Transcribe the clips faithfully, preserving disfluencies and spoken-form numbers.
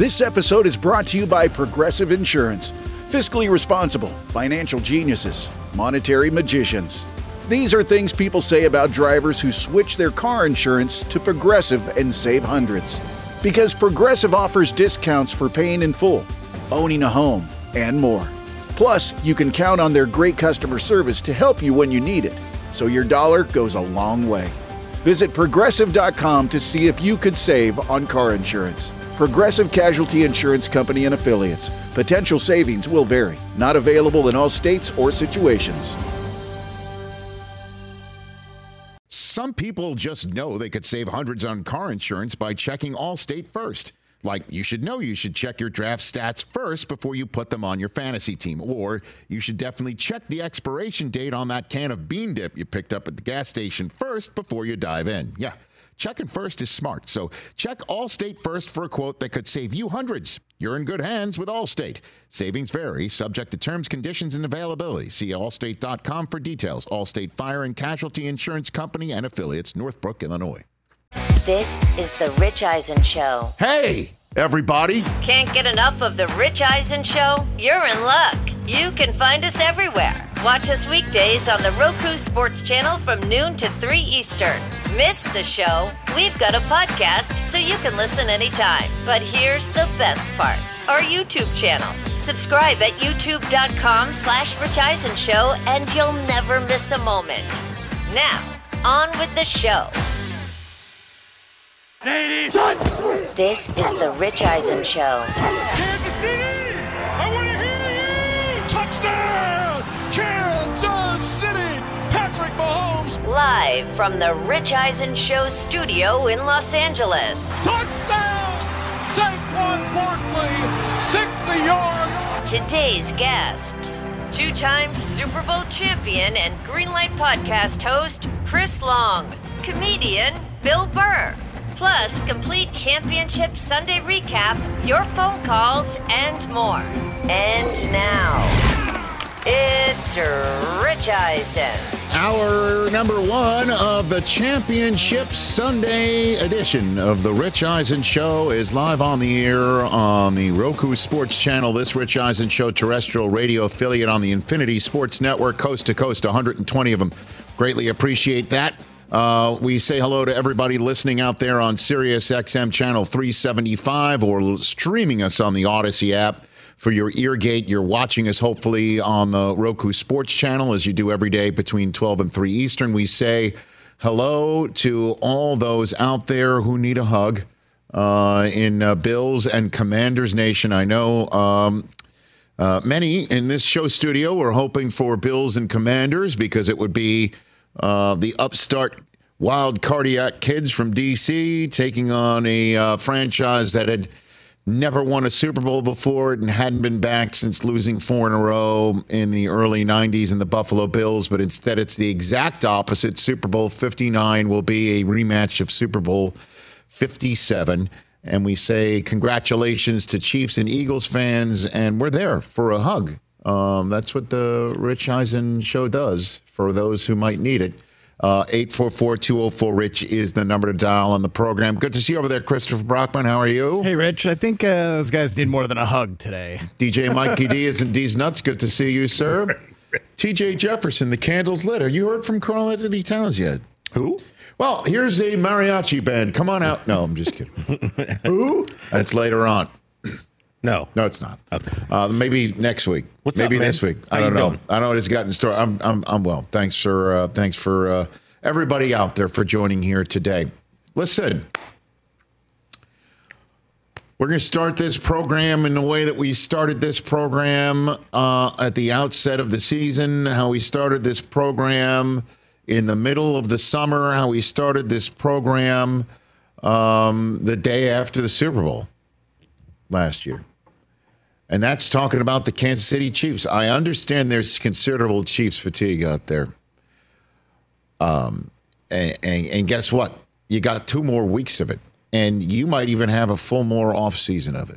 This episode is brought to you by Progressive Insurance. Fiscally responsible, financial geniuses, monetary magicians. These are things people say about drivers who switch their car insurance to Progressive and save hundreds. Because Progressive offers discounts for paying in full, owning a home, and more. Plus, you can count on their great customer service to help you when you need it, so your dollar goes a long way. Visit Progressive dot com to see if you could save on car insurance. Progressive Casualty Insurance Company and Affiliates. Potential savings will vary. Not available in all states or situations. Some people just know they could save hundreds on car insurance by checking Allstate first. Like, you should know you should check your draft stats first before you put them on your fantasy team. Or you should definitely check the expiration date on that can of bean dip you picked up at the gas station first before you dive in. Yeah, checking first is smart. So check Allstate first for a quote that could save you hundreds. You're in good hands with Allstate. Savings vary, subject to terms, conditions, and availability. See allstate dot com for details. Allstate Fire and Casualty Insurance Company and Affiliates, Northbrook, Illinois. This is The Rich Eisen Show. Hey, everybody. Can't get enough of The Rich Eisen Show? You're in luck. You can find us everywhere. Watch us weekdays on the Roku Sports Channel from noon to three Eastern. Miss the show? We've got a podcast so you can listen anytime. But here's the best part. Our YouTube channel. Subscribe at youtube.com slash Rich Eisen Show and you'll never miss a moment. Now, on with the show. Ladies, this is The Rich Eisen Show. Kansas City, I want to hear you! Touchdown, Kansas City! Patrick Mahomes. Live from The Rich Eisen Show studio in Los Angeles. Touchdown, Saquon Barkley, sixty-yard. Today's guests, two-time Super Bowl champion and Greenlight podcast host Chris Long, comedian Bill Burr. Plus, complete Championship Sunday recap, your phone calls, and more. And now, it's Rich Eisen. Hour number one of the Championship Sunday edition of the Rich Eisen Show is live on the air on the Roku Sports Channel. This Rich Eisen Show terrestrial radio affiliate on the Infinity Sports Network, coast to coast, one hundred twenty of them. Greatly appreciate that. Uh, we say hello to everybody listening out there on Sirius X M channel three seventy-five or streaming us on the Odyssey app for your eargate. You're watching us hopefully on the Roku Sports Channel as you do every day between twelve and three Eastern. We say hello to all those out there who need a hug uh, in uh, Bills and Commanders Nation. I know um, uh, many in this show studio are hoping for Bills and Commanders because it would be Uh, the upstart wild cardiac kids from D C taking on a uh, franchise that had never won a Super Bowl before and hadn't been back since losing four in a row in the early nineties in the Buffalo Bills. But instead, it's the exact opposite. Super Bowl fifty-nine will be a rematch of Super Bowl fifty-seven. And we say congratulations to Chiefs and Eagles fans. And we're there for a hug. Um, that's what the Rich Eisen Show does for those who might need it. Uh, eight four four, two oh four, RICH is the number to dial on the program. Good to see you over there, Christopher Brockman. How are you? Hey, Rich. I think uh, those guys need more than a hug today. D J Mikey D is in D's Nuts. Good to see you, sir. T J Jefferson, the candles lit. Have you heard from Carl Anthony Towns yet? Who? Well, here's a mariachi band. Come on out. No, I'm just kidding. Who? That's later on. No. No, it's not. Okay. Uh, maybe next week. What's maybe up, man? this week. I How don't you know. doing? I know it's gotten started. I'm I'm I'm well. Thanks for uh, thanks for uh, everybody out there for joining here today. Listen, we're going to start this program in the way that we started this program uh, at the outset of the season. How we started this program in the middle of the summer. How we started this program um, the day after the Super Bowl last year. And that's talking about the Kansas City Chiefs. I understand there's considerable Chiefs fatigue out there. Um, and, and, and guess what? You got two more weeks of it. And you might even have a full more off season of it.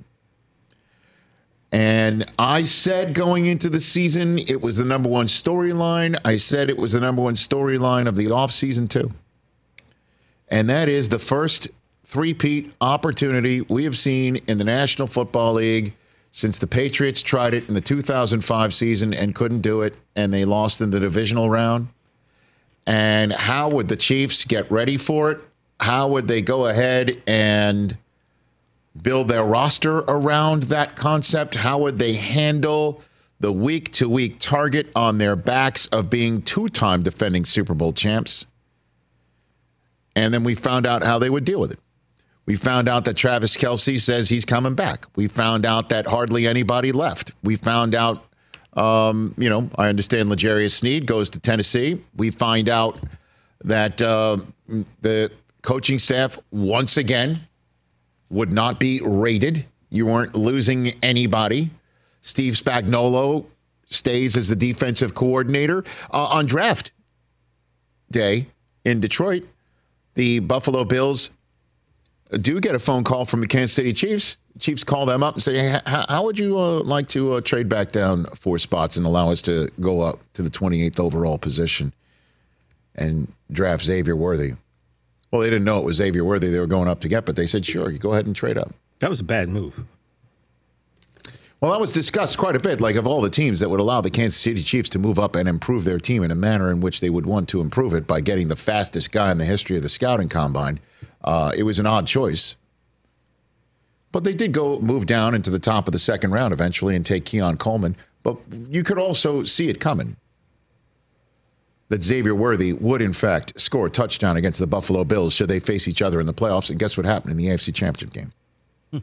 And I said going into the season, it was the number one storyline. I said it was the number one storyline of the off season too. And that is the first three-peat opportunity we have seen in the National Football League since the Patriots tried it in the two thousand five season and couldn't do it, and they lost in the divisional round. And how would the Chiefs get ready for it? How would they go ahead and build their roster around that concept? How would they handle the week-to-week target on their backs of being two-time defending Super Bowl champs? And then we found out how they would deal with it. We found out that Travis Kelce says he's coming back. We found out that hardly anybody left. We found out, um, you know, I understand L'Jarius Sneed goes to Tennessee. We find out that uh, the coaching staff, once again, would not be rated. You weren't losing anybody. Steve Spagnuolo stays as the defensive coordinator. Uh, on draft day in Detroit, the Buffalo Bills do get a phone call from the Kansas City Chiefs. Chiefs call them up and say, hey, how would you uh, like to uh, trade back down four spots and allow us to go up to the twenty-eighth overall position and draft Xavier Worthy? Well, they didn't know it was Xavier Worthy they were going up to get, but they said, sure, you go ahead and trade up. That was a bad move. Well, that was discussed quite a bit, like of all the teams that would allow the Kansas City Chiefs to move up and improve their team in a manner in which they would want to improve it by getting the fastest guy in the history of the scouting combine. Uh, it was an odd choice. But they did go move down into the top of the second round eventually and take Keon Coleman. But you could also see it coming, that Xavier Worthy would, in fact, score a touchdown against the Buffalo Bills should they face each other in the playoffs. And guess what happened in the A F C Championship game? Hmm.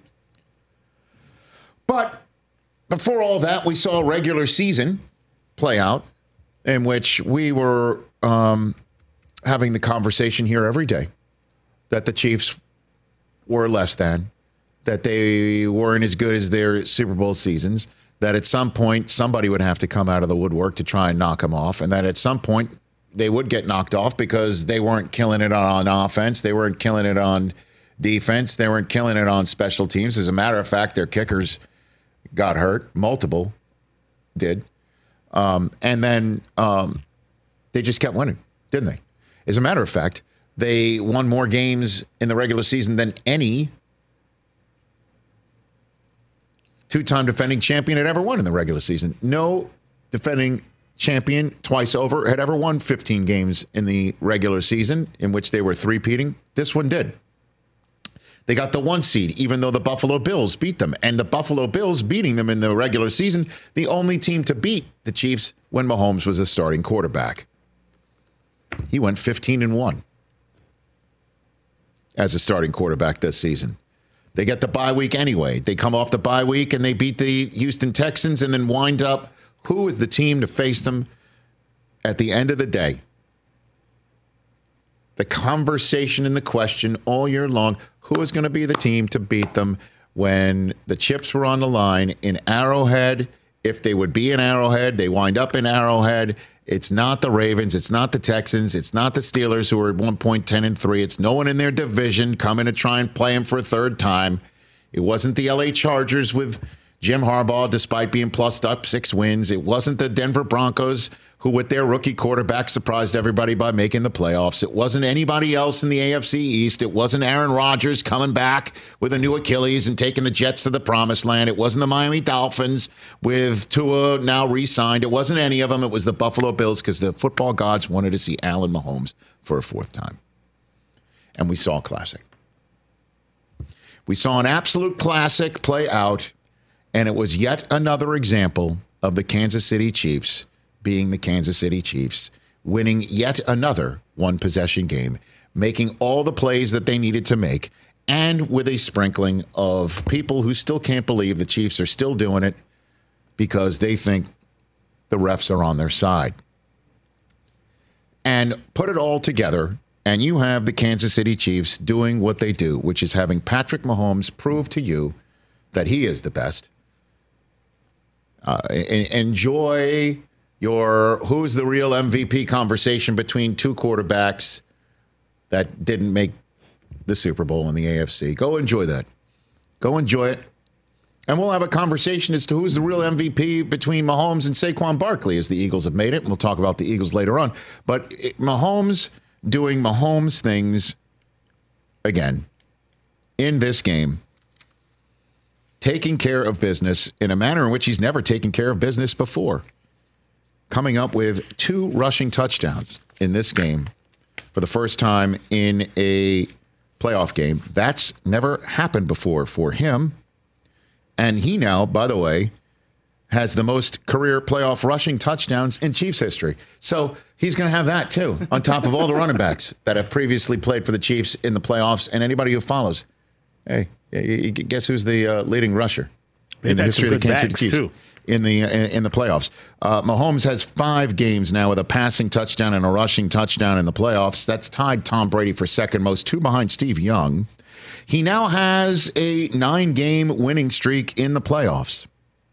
But before all that, we saw a regular season play out in which we were um, having the conversation here every day that the Chiefs were less than, that they weren't as good as their Super Bowl seasons, that at some point somebody would have to come out of the woodwork to try and knock them off, and that at some point they would get knocked off because they weren't killing it on offense, they weren't killing it on defense, they weren't killing it on special teams. As a matter of fact, their kickers got hurt. Multiple did. Um, and then um, they just kept winning, didn't they? As a matter of fact, they won more games in the regular season than any two-time defending champion had ever won in the regular season. No defending champion twice over had ever won fifteen games in the regular season in which they were three-peating. This one did. They got the one seed, even though the Buffalo Bills beat them. And the Buffalo Bills beating them in the regular season, the only team to beat the Chiefs when Mahomes was a starting quarterback. He went fifteen and one as a starting quarterback this season. They get the bye week anyway. They come off the bye week and they beat the Houston Texans and then wind up, who is the team to face them at the end of the day? The conversation and the question all year long, who is going to be the team to beat them when the chips were on the line in Arrowhead? If they would be in Arrowhead, they wind up in Arrowhead. It's not the Ravens. It's not the Texans. It's not the Steelers, who are at one point ten and three. It's no one in their division coming to try and play them for a third time. It wasn't the L A Chargers with Jim Harbaugh, despite being plussed up six wins. It wasn't the Denver Broncos, who with their rookie quarterback surprised everybody by making the playoffs. It wasn't anybody else in the A F C East. It wasn't Aaron Rodgers coming back with a new Achilles and taking the Jets to the promised land. It wasn't the Miami Dolphins with Tua now re-signed. It wasn't any of them. It was the Buffalo Bills, because the football gods wanted to see Allen Mahomes for a fourth time. And we saw a classic. We saw an absolute classic play out, and it was yet another example of the Kansas City Chiefs being the Kansas City Chiefs, winning yet another one-possession game, making all the plays that they needed to make, and with a sprinkling of people who still can't believe the Chiefs are still doing it because they think the refs are on their side. And put it all together, and you have the Kansas City Chiefs doing what they do, which is having Patrick Mahomes prove to you that he is the best. Uh, enjoy your who's the real M V P conversation between two quarterbacks that didn't make the Super Bowl in the A F C. Go enjoy that. Go enjoy it. And we'll have a conversation as to who's the real M V P between Mahomes and Saquon Barkley, as the Eagles have made it. And we'll talk about the Eagles later on. But it, Mahomes doing Mahomes things again in this game, taking care of business in a manner in which he's never taken care of business before. Coming up with two rushing touchdowns in this game for the first time in a playoff game. That's never happened before for him. And he now, by the way, has the most career playoff rushing touchdowns in Chiefs history. So he's going to have that, too, on top of all the running backs that have previously played for the Chiefs in the playoffs and anybody who follows. Hey, guess who's the uh, leading rusher They've in the history of the Kansas City Chiefs too. in the in the playoffs? Uh, Mahomes has five games now with a passing touchdown and a rushing touchdown in the playoffs. That's tied Tom Brady for second most, two behind Steve Young. He now has a nine-game winning streak in the playoffs.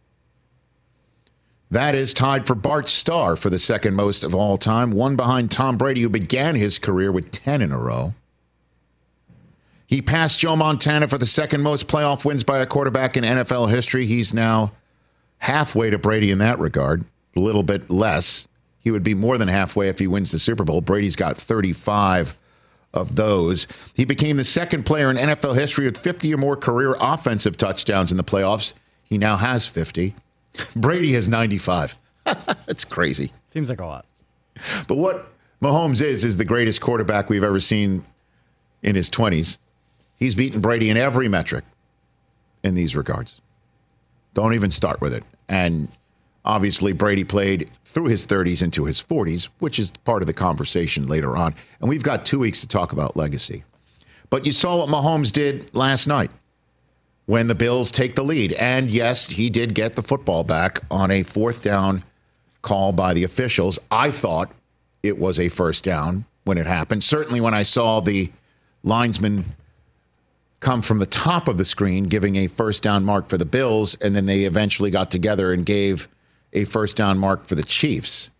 That is tied for Bart Starr for the second most of all time, one behind Tom Brady, who began his career with ten in a row. He passed Joe Montana for the second most playoff wins by a quarterback in N F L history. He's now halfway to Brady in that regard, a little bit less. He would be more than halfway if he wins the Super Bowl. Brady's got thirty-five of those. He became the second player in N F L history with fifty or more career offensive touchdowns in the playoffs. He now has fifty. Brady has ninety-five. That's crazy. Seems like a lot. But what Mahomes is, is the greatest quarterback we've ever seen in his twenties. He's beaten Brady in every metric in these regards. Don't even start with it. And obviously, Brady played through his thirties into his forties, which is part of the conversation later on. And we've got two weeks to talk about legacy. But you saw what Mahomes did last night when the Bills take the lead. And yes, he did get the football back on a fourth down call by the officials. I thought it was a first down when it happened. Certainly when I saw the linesman come from the top of the screen giving a first down mark for the Bills, and then they eventually got together and gave a first down mark for the Chiefs,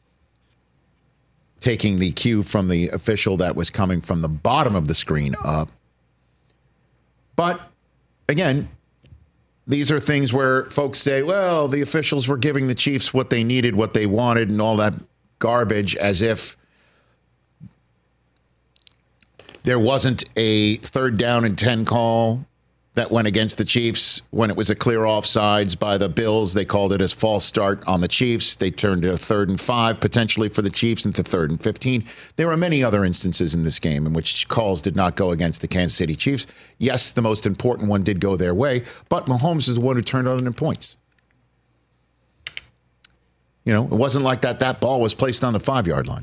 taking the cue from the official that was coming from the bottom of the screen up. But again, these are things where folks say, well, the officials were giving the Chiefs what they needed, what they wanted, and all that garbage, as if there wasn't a third down and ten call that went against the Chiefs when it was a clear offsides by the Bills. They called it a false start on the Chiefs. They turned it a third and five potentially for the Chiefs into third and fifteen. There were many other instances in this game in which calls did not go against the Kansas City Chiefs. Yes, the most important one did go their way, but Mahomes is the one who turned it on in points. You know, it wasn't like that that ball was placed on the five-yard line.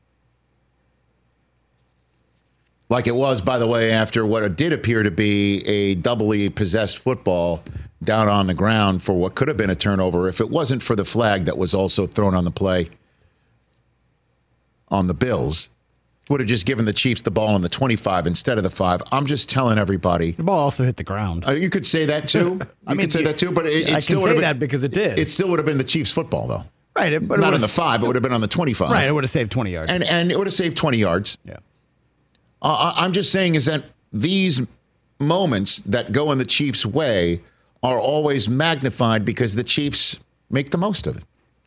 Like it was, by the way, after what did appear to be a doubly possessed football down on the ground for what could have been a turnover if it wasn't for the flag that was also thrown on the play on the Bills. Would have just given the Chiefs the ball on the twenty-five instead of the five. I'm just telling everybody. The ball also hit the ground. Uh, you could say that, too. You I mean, could say you, that, too. But it, it I still can say been, that because it did. It still would have been the Chiefs' football, though. Right. It, but it Not on the s- five. It would have been on the twenty-five. Right. It would have saved twenty yards. And, and it would have saved twenty yards. Yeah. Uh, I'm just saying is that these moments that go in the Chiefs' way are always magnified because the Chiefs make the most of it.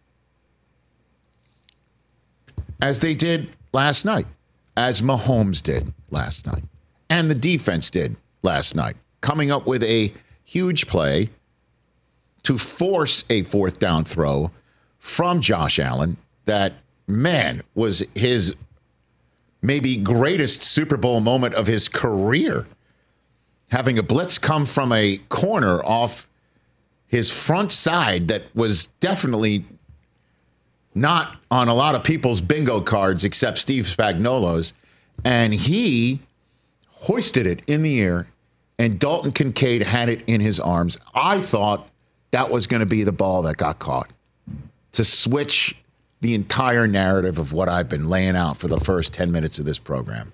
As they did last night, as Mahomes did last night, and the defense did last night, coming up with a huge play to force a fourth down throw from Josh Allen that, man, was his maybe greatest Super Bowl moment of his career. Having a blitz come from a corner off his front side that was definitely not on a lot of people's bingo cards except Steve Spagnuolo's. And he hoisted it in the air, and Dalton Kincaid had it in his arms. I thought that was going to be the ball that got caught to switch the entire narrative of what I've been laying out for the first ten minutes of this program.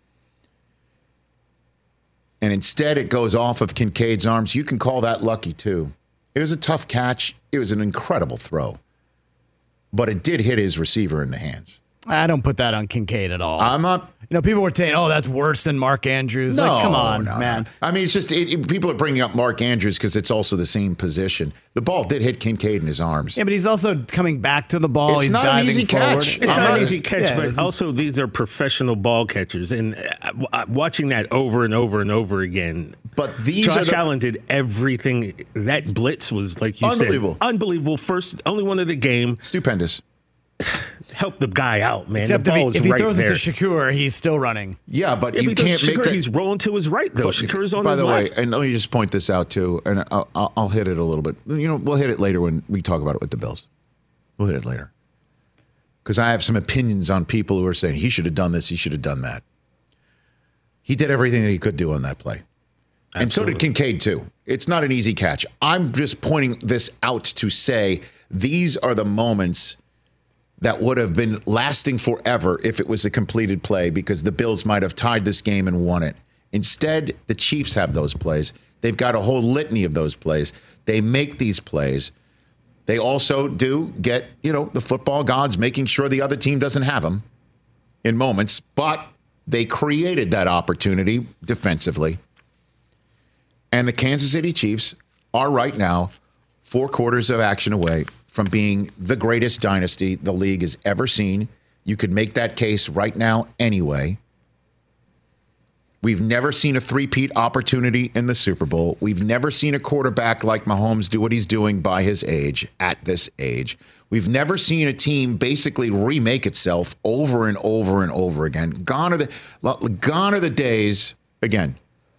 And instead, it goes off of Kincaid's arms. You can call that lucky, too. It was a tough catch. It was an incredible throw. But it did hit his receiver in the hands. I don't put that on Kincaid at all. I'm not. You know, people were saying, "Oh, that's worse than Mark Andrews." No, like, come on, no, man. No. I mean, it's just it, it, people are bringing up Mark Andrews because it's also the same position. The ball did hit Kincaid in his arms. Yeah, but he's also coming back to the ball. It's he's not an diving easy forward. catch. It's I'm not not- an easy catch, yeah, but it's- also these are professional ball catchers, and uh, w- watching that over and over and over again. But these Josh are the, Allen did everything. That blitz was, like you Unbelievable. said, unbelievable. First, only one of the game. stupendous. Help the guy out, man. Except the if he, ball is if he right throws there. it to Shakur, he's still running. Yeah, but Yeah, you because can't Shakur, make that. he's rolling to his right, though. Shakur's on By his the way, left. and let me just point this out too, and I'll, I'll, I'll hit it a little bit. You know, we'll hit it later when we talk about it with the Bills. We'll hit it later because I have some opinions on people who are saying he should have done this, he should have done that. He did everything that he could do on that play, and so did Kincaid too. It's not an easy catch. I'm just pointing this out to say these are the moments that would have been lasting forever if it was a completed play because the Bills might have tied this game and won it. Instead, the Chiefs have those plays. They've got a whole litany of those plays. They make these plays. They also do get, you know, the football gods making sure the other team doesn't have them in moments, but they created that opportunity defensively. And the Kansas City Chiefs are right now four quarters of action away from being the greatest dynasty the league has ever seen. You could make that case right now anyway. We've never seen a three-peat opportunity in the Super Bowl. We've never seen a quarterback like Mahomes do what he's doing by his age, at this age. We've never seen a team basically remake itself over and over and over again. Gone are the, gone are the days, again,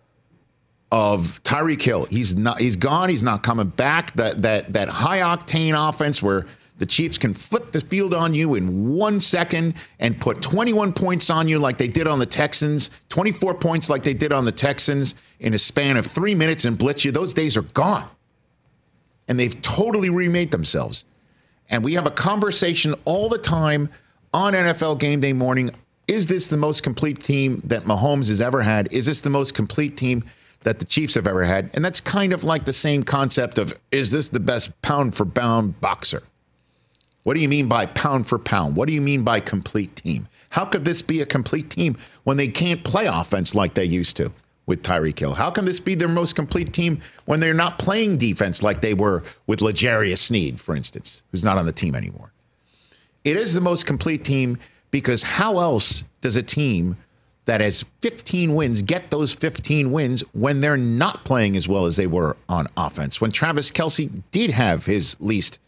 of Tyreek Hill. He's not he's gone, he's not coming back. That that that high octane offense where the Chiefs can flip the field on you in one second and put twenty-one points on you like they did on the Texans, twenty-four points like they did on the Texans in a span of three minutes and blitz you. Those days are gone. And they've totally remade themselves. And we have a conversation all the time on N F L Game Day morning. Is this the most complete team that Mahomes has ever had? Is this the most complete team that the Chiefs have ever had? And that's kind of like the same concept of, is this the best pound for pound boxer? What do you mean by pound for pound? What do you mean by complete team? How could this be a complete team when they can't play offense like they used to with Tyreek Hill? How can this be their most complete team when they're not playing defense like they were with L'Jarius Sneed, for instance, who's not on the team anymore? It is the most complete team because how else does a team that has fifteen wins get those fifteen wins when they're not playing as well as they were on offense? When Travis Kelce did have his least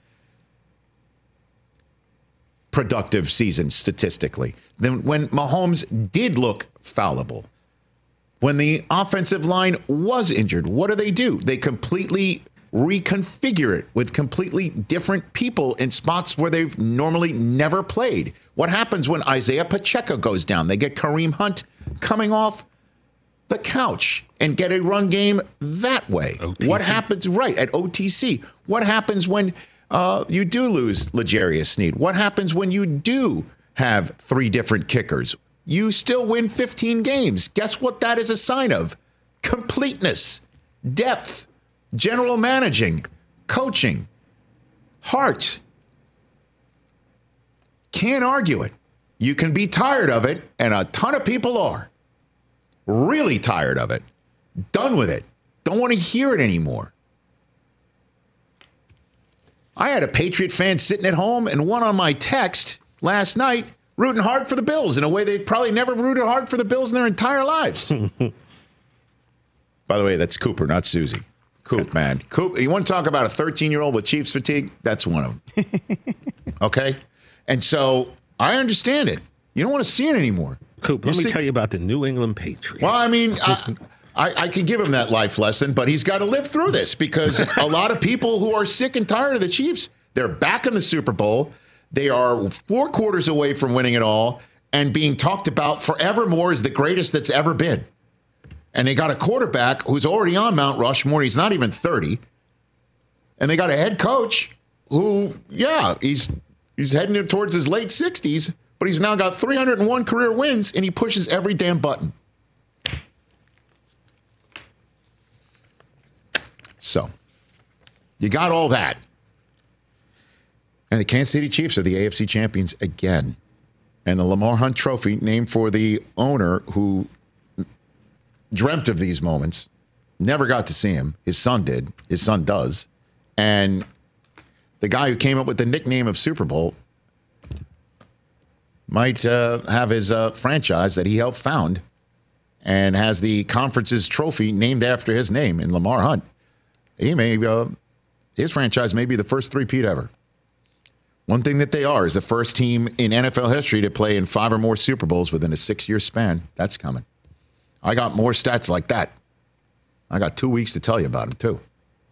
productive season statistically, then when Mahomes did look fallible, when the offensive line was injured, what do they do? They completely reconfigure it with completely different people in spots where they've normally never played. What happens when Isaiah Pacheco goes down? They get Kareem Hunt coming off the couch and get a run game that way. O T C. What happens, right, at O T C? What happens when uh, you do lose L'Jarius Sneed? What happens when you do have three different kickers? You still win fifteen games. Guess what that is a sign of? Completeness, depth, general managing, coaching, heart. Can't argue it. You can be tired of it, and a ton of people are. Really tired of it. Done with it. Don't want to hear it anymore. I had a Patriot fan sitting at home and one on my text last night rooting hard for the Bills in a way they probably never rooted hard for the Bills in their entire lives. By the way, that's Cooper, not Susie. Coop, man. Coop, you want to talk about a thirteen-year-old with Chiefs fatigue? That's one of them. Okay? And so I understand it. You don't want to see it anymore. Coop, You let me see- tell you about the New England Patriots. Well, I mean, I, I, I could give him that life lesson, but he's got to live through this because a lot of people who are sick and tired of the Chiefs, they're back in the Super Bowl. They are four quarters away from winning it all and being talked about forevermore as the greatest that's ever been. And they got a quarterback who's already on Mount Rushmore. He's not even thirty. And they got a head coach who, yeah, he's he's heading towards his late sixties, but he's now got three hundred one career wins, and he pushes every damn button. So, you got all that. And the Kansas City Chiefs are the A F C champions again. And the Lamar Hunt Trophy, named for the owner who dreamt of these moments, never got to see him. His son did. His son does. And the guy who came up with the nickname of Super Bowl might uh, have his uh, franchise that he helped found and has the conference's trophy named after his name in Lamar Hunt. He may, uh, his franchise may be the first three-peat ever. One thing that they are is the first team in N F L history to play in five or more Super Bowls within a six-year span. That's coming. I got more stats like that. I got two weeks to tell you about them, too.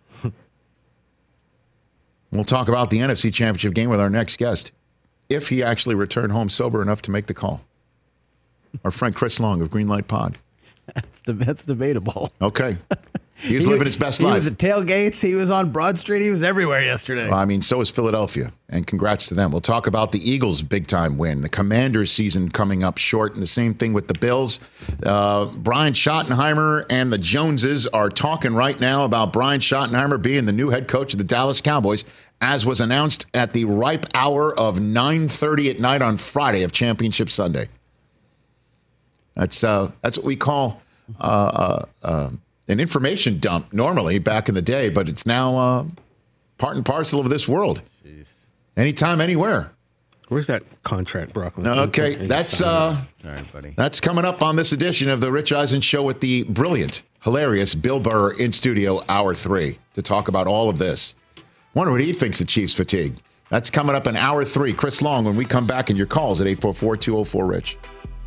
We'll talk about the N F C Championship game with our next guest, if he actually returned home sober enough to make the call. Our friend Chris Long of Greenlight Pod. That's, de- that's debatable. Okay. He's he, living his best he life. He was at tailgates. He was on Broad Street. He was everywhere yesterday. Well, I mean, so is Philadelphia. And congrats to them. We'll talk about the Eagles' big-time win. The Commanders' season coming up short. And the same thing with the Bills. Uh, Brian Schottenheimer and the Joneses are talking right now about Brian Schottenheimer being the new head coach of the Dallas Cowboys, as was announced at the ripe hour of nine thirty at night on Friday of Championship Sunday. That's uh, that's what we call uh, uh, uh, an information dump normally back in the day, but it's now uh, part and parcel of this world. Jeez. Anytime, anywhere. Where's that contract, Brock? Okay, that's uh, sorry, buddy. That's coming up on this edition of the Rich Eisen Show with the brilliant, hilarious Bill Burr in studio, hour three, to talk about all of this. Wonder what he thinks of Chiefs fatigue. That's coming up in hour three. Chris Long, when we come back, and your calls at eight four four, two oh four, RICH.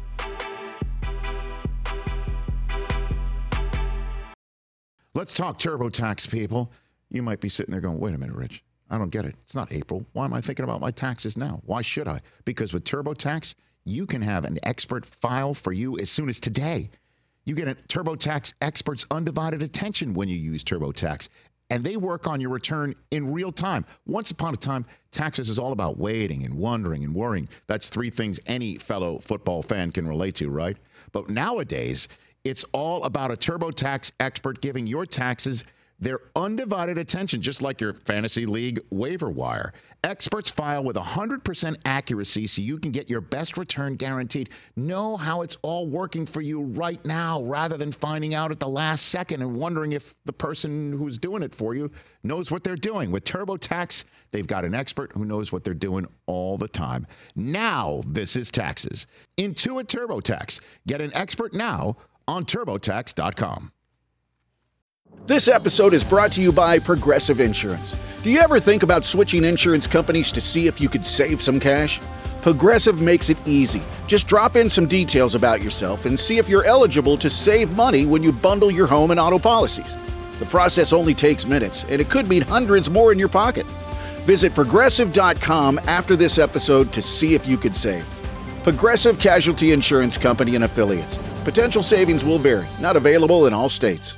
Let's talk TurboTax, people. You might be sitting there going, wait a minute, Rich. I don't get it. It's not April. Why am I thinking about my taxes now? Why should I? Because with TurboTax, you can have an expert file for you as soon as today. You get a TurboTax expert's undivided attention when you use TurboTax, and they work on your return in real time. Once upon a time, taxes is all about waiting and wondering and worrying. That's three things any fellow football fan can relate to, right? But nowadays, it's all about a TurboTax expert giving your taxes their undivided attention, just like your fantasy league waiver wire. Experts file with one hundred percent accuracy so you can get your best return guaranteed. Know how it's all working for you right now rather than finding out at the last second and wondering if the person who's doing it for you knows what they're doing. With TurboTax, they've got an expert who knows what they're doing all the time. Now, this is taxes. Intuit TurboTax. Get an expert now on TurboTax dot com. This episode is brought to you by Progressive Insurance. Do you ever think about switching insurance companies to see if you could save some cash? Progressive makes it easy. Just drop in some details about yourself and see if you're eligible to save money when you bundle your home and auto policies. The process only takes minutes, and it could mean hundreds more in your pocket. Visit Progressive dot com after this episode to see if you could save. Progressive Casualty Insurance Company and Affiliates. Potential savings will vary. Not available in all states.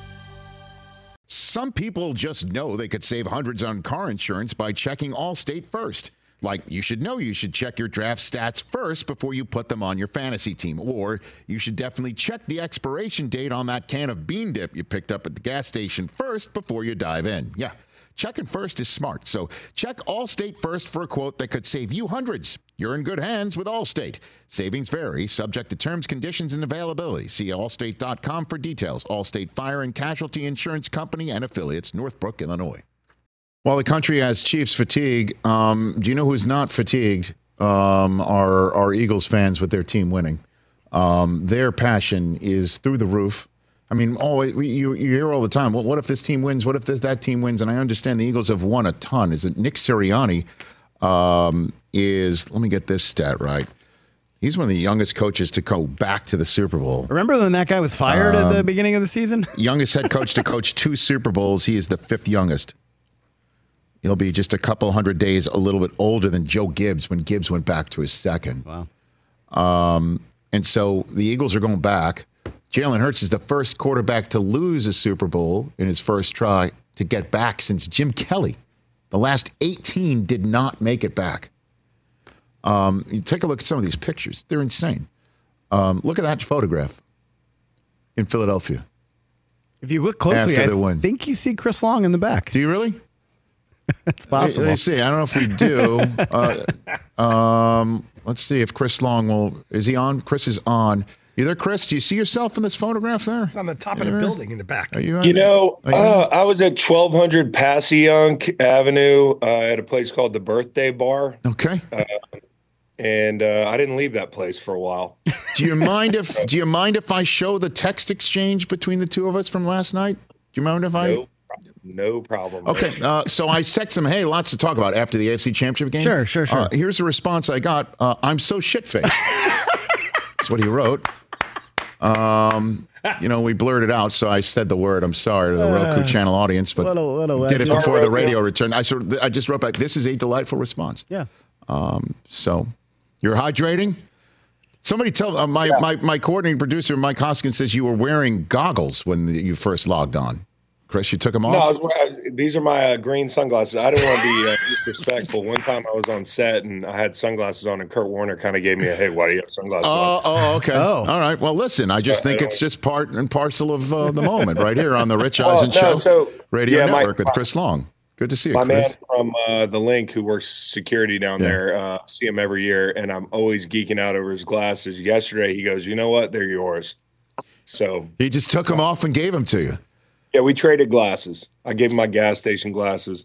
Some people just know they could save hundreds on car insurance by checking Allstate first. Like, you should know you should check your draft stats first before you put them on your fantasy team. Or you should definitely check the expiration date on that can of bean dip you picked up at the gas station first before you dive in. Yeah, checking first is smart. So check Allstate first for a quote that could save you hundreds. You're in good hands with Allstate. Savings vary, subject to terms, conditions, and availability. See Allstate dot com for details. Allstate Fire and Casualty Insurance Company and Affiliates, Northbrook, Illinois. While the country has Chiefs fatigue, um, do you know who's not fatigued? Um, are, are Eagles fans with their team winning. Um, their passion is through the roof. I mean, oh, you, you hear all the time, well, what if this team wins? What if this, that team wins? And I understand the Eagles have won a ton. Is it Nick Sirianni um, is, let me get this stat right. He's one of the youngest coaches to go back to the Super Bowl. Remember when that guy was fired um, at the beginning of the season? Youngest head coach to coach two Super Bowls. He is the fifth youngest. He'll be just a couple hundred days a little bit older than Joe Gibbs when Gibbs went back to his second. Wow. Um, and so the Eagles are going back. Jalen Hurts is the first quarterback to lose a Super Bowl in his first try to get back since Jim Kelly. The last eighteen did not make it back. Um, you take a look at some of these pictures. They're insane. Um, look at that photograph in Philadelphia. If you look closely, I th- think you see Chris Long in the back. Do you really? It's possible. Let's see. I don't know if we do. uh, um, let's see if Chris Long will. Is he on? Chris is on. You there, Chris? Do you see yourself in this photograph there? It's on the top of the building in the back. Are you, on you know, you uh, I was at twelve hundred Passyunk Avenue uh, at a place called the Birthday Bar. Okay. Uh, and uh, I didn't leave that place for a while. Do you mind if Do you mind if I show the text exchange between the two of us from last night? Do you mind if I? No, no problem. Okay. Uh, so I text him, hey, lots to talk about after the A F C Championship game. Sure, sure, sure. Uh, here's the response I got. Uh, I'm so shit-faced. That's what he wrote. Um, you know, we blurred it out, so I said the word. I'm sorry to the Roku Uh, channel audience, but little- little did it legend. before the radio return. I sort of, I just wrote back. This is a delightful response. Yeah. Um, so you're hydrating. Somebody tell uh, my, Yeah. my my coordinating producer Mike Hoskins says you were wearing goggles when the, you first logged on. Chris, you took them off. No, I was, I, these are my uh, green sunglasses. I didn't want to be uh, disrespectful. One time I was on set and I had sunglasses on, and Kurt Warner kind of gave me a, "Hey, why do you have sunglasses Oh, on?" oh, okay. Oh. All right. Well, listen, I just Yeah, think I it's don't- just part and parcel of uh, the moment right here on the Rich Well, Eisen no, Show so, Radio yeah, my- Network with Chris Long. Good to see you, My Chris. man from uh, the Link, who works security down Yeah. there, uh, see him every year, and I'm always geeking out over his glasses. Yesterday, he goes, "You know what? They're yours." So He just took them off and gave them to you. yeah, we traded glasses. I gave him my gas station glasses.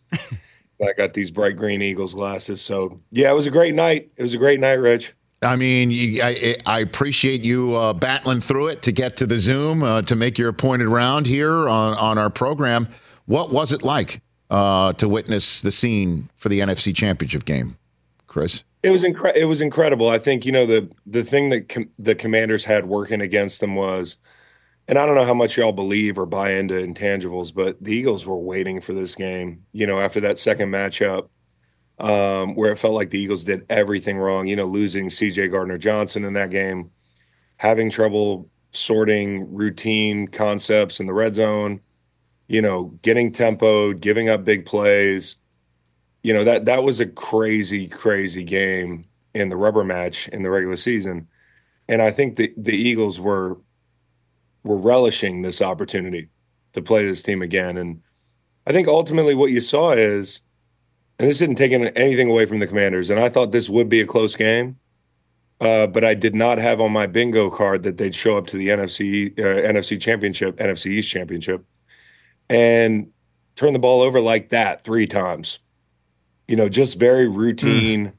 I got these bright green Eagles glasses. So yeah, it was a great night. It was a great night, Rich. I mean, you, I, I appreciate you uh, battling through it to get to the Zoom, uh, to make your appointed round here on, on our program. What was it like uh, to witness the scene for the N F C Championship game, Chris? It was incre- It was incredible. I think you know the the thing that com- the Commanders had working against them was, and I don't know how much y'all believe or buy into intangibles, but the Eagles were waiting for this game. You know, after that second matchup, um, where it felt like the Eagles did everything wrong. You know, losing C J Gardner-Johnson in that game, having trouble sorting routine concepts in the red zone. You know, getting tempoed, giving up big plays. You know, that that was a crazy, crazy game in the rubber match in the regular season. And I think the, the Eagles were were relishing this opportunity to play this team again. And I think ultimately what you saw is, and this isn't taking anything away from the Commanders, and I thought this would be a close game, uh, but I did not have on my bingo card that they'd show up to the N F C uh, N F C Championship, N F C East Championship, and turn the ball over like that three times. You know, just very routine mm.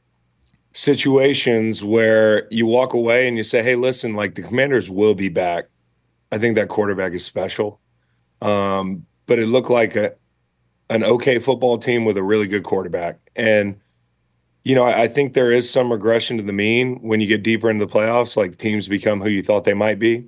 situations where you walk away and you say, hey, listen, like the Commanders will be back. I think that quarterback is special. Um, but it looked like a an okay football team with a really good quarterback. And, you know, I, I think there is some regression to the mean when you get deeper into the playoffs, like teams become who you thought they might be.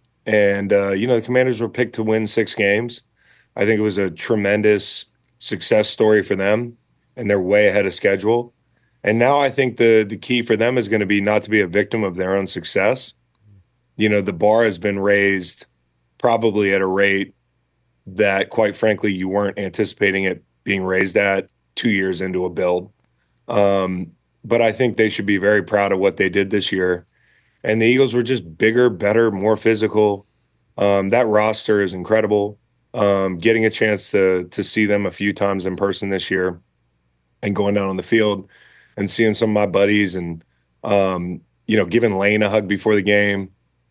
And, uh, you know, the Commanders were picked to win six games. I think it was a tremendous success story for them. And they're way ahead of schedule. And now I think the the key for them is going to be not to be a victim of their own success. You know, the bar has been raised probably at a rate that, quite frankly, you weren't anticipating it being raised at two years into a build. Um, but I think they should be very proud of what they did this year. And the Eagles were just bigger, better, more physical. Um, that roster is incredible. Um, getting a chance to to see them a few times in person this year, and going down on the field and seeing some of my buddies and, um, you know, giving Lane a hug before the game,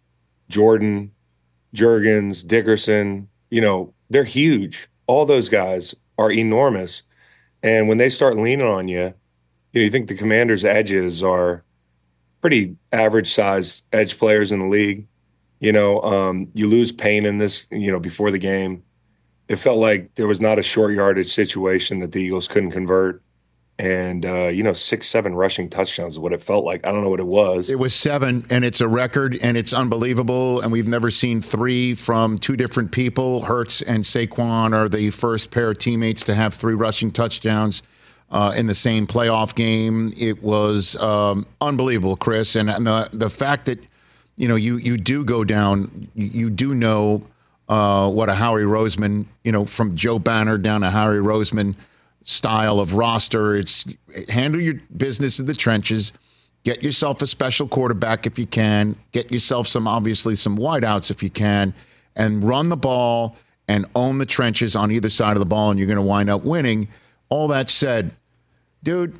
Jordan, Juergens, Dickerson, you know, they're huge. All those guys are enormous. And when they start leaning on you, you know, you think the Commanders' edges are pretty average-sized edge players in the league. You know, um, you lose Payne in this, you know, before the game. It felt like there was not a short yardage situation that the Eagles couldn't convert. And, uh, you know, six, seven rushing touchdowns is what it felt like. I don't know what it was. It was seven, and it's a record, and it's unbelievable. And we've never seen three from two different people. Hurts and Saquon are the first pair of teammates to have three rushing touchdowns uh, in the same playoff game. It was um, unbelievable, Chris. And, and the, the fact that, you know, you, you do go down, you do know uh, what a Howie Roseman, you know, from Joe Banner down to Howie Roseman style of roster. It's handle your business in the trenches, get yourself a special quarterback if you can, get yourself some, obviously some wideouts if you can, and run the ball and own the trenches on either side of the ball, and you're going to wind up winning. all that said, dude,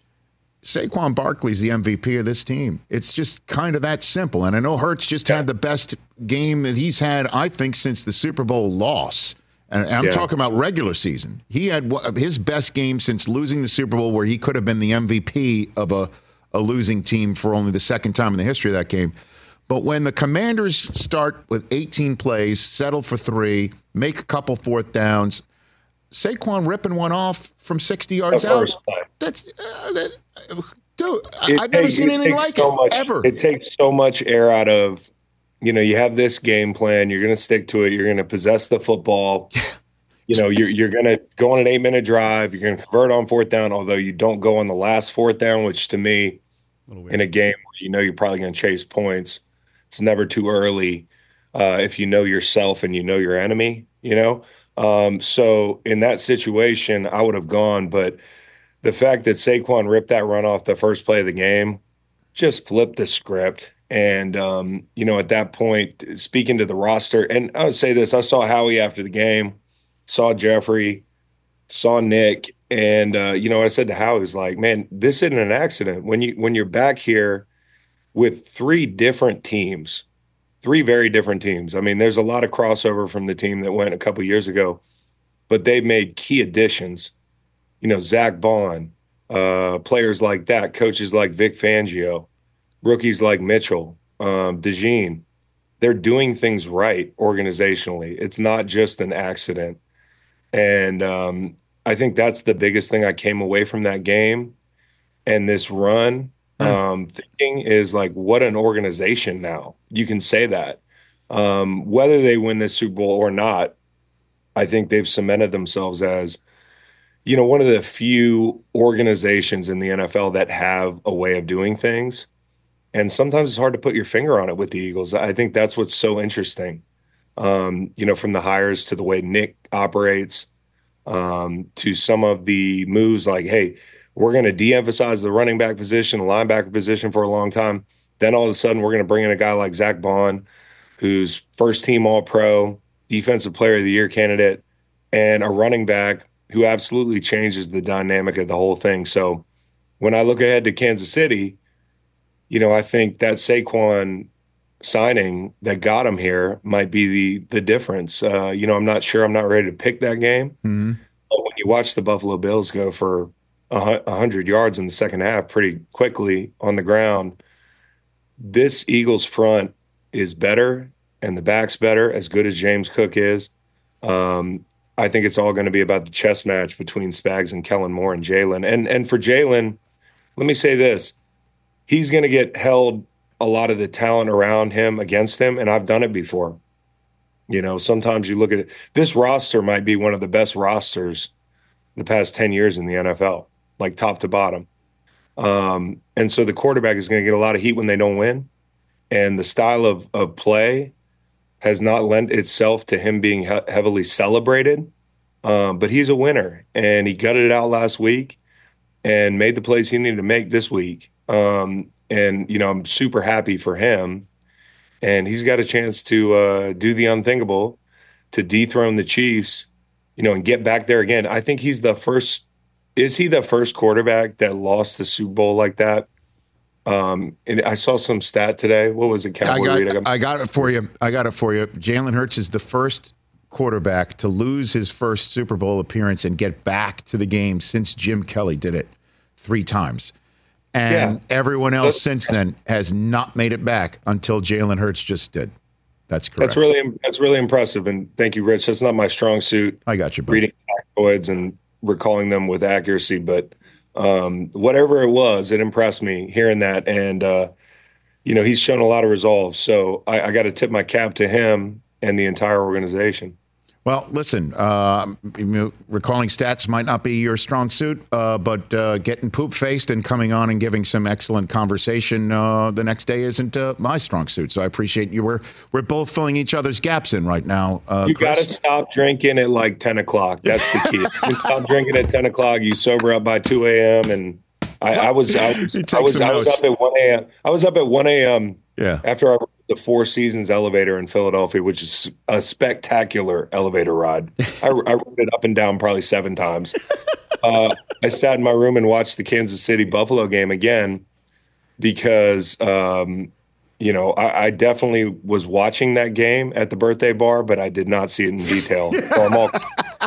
Saquon Barkley's the M V P of this team. It's just kind of that simple. And I know Hurts just yeah. had the best game that he's had, I think, since the Super Bowl loss. And I'm yeah. talking about regular season. He had his best game since losing the Super Bowl, where he could have been the M V P of a, a losing team for only the second time in the history of that game. But when the Commanders start with eighteen plays, settle for three, make a couple fourth downs, Saquon ripping one off from sixty yards out. That's uh, that, dude. It I've takes, never seen anything like so it much, ever. It takes so much air out of, you know, you have this game plan. You're going to stick to it. You're going to possess the football. You know, you're you're going to go on an eight minute drive. You're going to convert on fourth down. Although you don't go on the last fourth down, which to me, a in a game where you know you're probably going to chase points, it's never too early uh, if you know yourself and you know your enemy. You know. Um, so in that situation, I would have gone, but the fact that Saquon ripped that run off the first play of the game just flipped the script. And, um, you know, at that point, speaking to the roster, and I would say this, I saw Howie after the game, saw Jeffrey, saw Nick, and, uh, you know, I said to Howie, was like, man, this isn't an accident. When you, when you're back here with three different teams, Three very different teams. I mean, there's a lot of crossover from the team that went a couple years ago, but they've made key additions. You know, Zach Bond, uh, players like that, coaches like Vic Fangio, rookies like Mitchell, um, DeJean. They're doing things right organizationally. It's not just an accident. And um, I think that's the biggest thing I came away from that game and this run. Um, thinking is like, what an organization now. You can say that. Um, whether they win this Super Bowl or not, I think they've cemented themselves as, you know, one of the few organizations in the N F L that have a way of doing things. And sometimes it's hard to put your finger on it with the Eagles. I think that's what's so interesting. Um, you know, from the hires to the way Nick operates, um, to some of the moves like, hey, we're going to de-emphasize the running back position, the linebacker position for a long time. Then all of a sudden, we're going to bring in a guy like Zach Bond, who's first-team All-Pro, Defensive Player of the Year candidate, and a running back who absolutely changes the dynamic of the whole thing. So when I look ahead to Kansas City, you know, I think that Saquon signing that got him here might be the the difference. Uh, you know, I'm not sure. I'm not ready to pick that game. Mm-hmm. But when you watch the Buffalo Bills go for one hundred yards in the second half pretty quickly on the ground, this Eagles front is better and the back's better, as good as James Cook is. Um, I think it's all going to be about the chess match between Spags and Kellen Moore and Jalen. And and for Jalen, let me say this. He's going to get held a lot of the talent around him against him, and I've done it before. You know, sometimes you look at it. This roster might be one of the best rosters the past ten years in the N F L. Like top to bottom. Um, and so the quarterback is going to get a lot of heat when they don't win. And the style of, of play has not lent itself to him being he- heavily celebrated. Um, but he's a winner, and he gutted it out last week and made the plays he needed to make this week. Um, and, you know, I'm super happy for him. And he's got a chance to uh, do the unthinkable, to dethrone the Chiefs, you know, and get back there again. I think he's the first Is he the first quarterback that lost the Super Bowl like that? Um, and I saw some stat today. What was it, Cowboy? I got, I got it for you. I got it for you. Jalen Hurts is the first quarterback to lose his first Super Bowl appearance and get back to the game since Jim Kelly did it three times. And yeah. everyone else That's, since then has not made it back until Jalen Hurts just did. That's correct. That's really that's really impressive. And thank you, Rich. That's not my strong suit. I got you, buddy. Reading factoids and recalling them with accuracy, but um, whatever it was, it impressed me hearing that. And, uh, you know, he's shown a lot of resolve. So I, I got to tip my cap to him and the entire organization. Well, listen, uh, recalling stats might not be your strong suit, uh, but uh, getting poop-faced and coming on and giving some excellent conversation uh, the next day isn't uh, my strong suit. So I appreciate you. We're we're both filling each other's gaps in right now. Uh, you got to stop drinking at like ten o'clock. That's the key. You stop drinking at ten o'clock. You sober up by two a.m. And I, I was I was I was, I was up at one a.m. I was up at one a.m. Yeah. After I the Four Seasons elevator in Philadelphia, which is a spectacular elevator ride. I, I rode it up and down probably seven times. uh, I sat in my room and watched the Kansas City Buffalo game again because, um, you know, I, I definitely was watching that game at the birthday bar, but I did not see it in detail. So I'm all-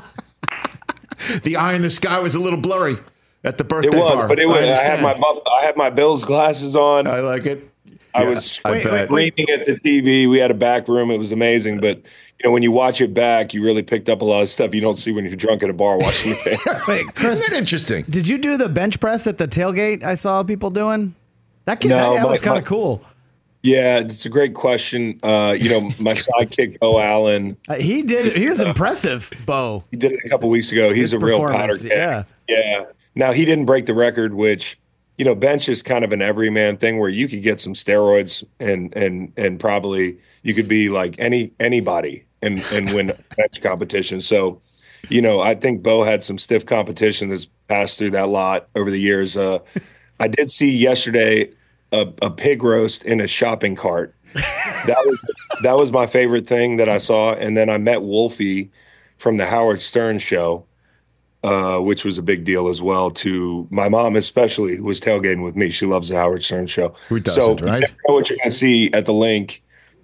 the eye in the sky was a little blurry at the birthday it was, bar. but it was. I, I had understand. my I had my Bills glasses on. I like it. I Yeah, was I bet. screaming at the T V. We had a back room. It was amazing. But, you know, when you watch it back, you really picked up a lot of stuff you don't see when you're drunk at a bar watching the game. Wait, Chris, Isn't that interesting? did you do the bench press at the tailgate I saw people doing? That, kid, No, that, that my- was kind my- of cool. Yeah, it's a great question. Uh, you know, my sidekick, Bo Allen, Uh, he did. He was impressive, Bo. he did it a couple weeks ago. He's His a real powder performance, keg. yeah. Yeah. Now, he didn't break the record, which, you know, bench is kind of an everyman thing where you could get some steroids and and and probably you could be like any anybody and and win a bench competition. So, you know, I think Bo had some stiff competition that's passed through that lot over the years. Uh, I did see yesterday a, a pig roast in a shopping cart. That was that was my favorite thing that I saw. And then I met Wolfie from the Howard Stern show, uh, which was a big deal as well. To my mom, especially, who was tailgating with me. She loves the Howard Stern show. Who doesn't, so right? You never know what you're going to see at the link.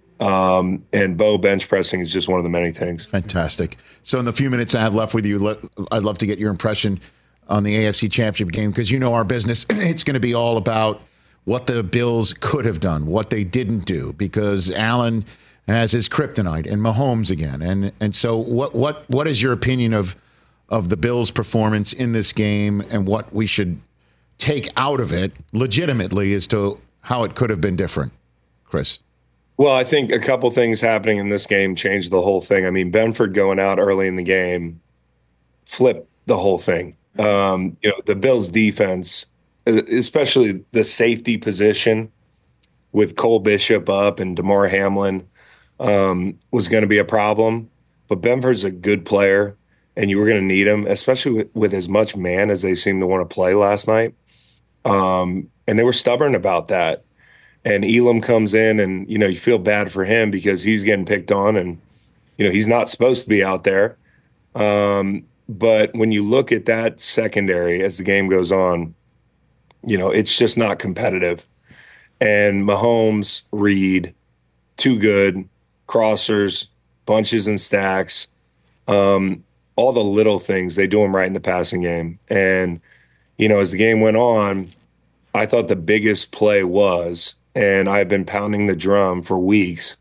Um, and Bo bench pressing is just one of the many things. Fantastic. So in the few minutes I have left with you, let, I'd love to get your impression on the A F C Championship game because you know our business. It's going to be all about what the Bills could have done, what they didn't do, because Allen has his kryptonite and Mahomes again. And and so what what what is your opinion of of the Bills' performance in this game and what we should take out of it legitimately as to how it could have been different, Chris? Well, I think a couple things happening in this game changed the whole thing. I mean, Benford going out early in the game flipped the whole thing. Um, you know, the Bills' defense, especially the safety position with Cole Bishop up and DeMar Hamlin, um, was going to be a problem. But Benford's a good player, and you were going to need him, especially with, with as much man as they seemed to want to play last night. Um, and they were stubborn about that. And Elam comes in, and, you know, you feel bad for him because he's getting picked on, and, you know, he's not supposed to be out there. Um, but when you look at that secondary as the game goes on, you know, it's just not competitive. And Mahomes, Reed, too good, crossers, bunches and stacks, um, all the little things, they do them right in the passing game. And, you know, as the game went on, I thought the biggest play was, and I've been pounding the drum for weeks,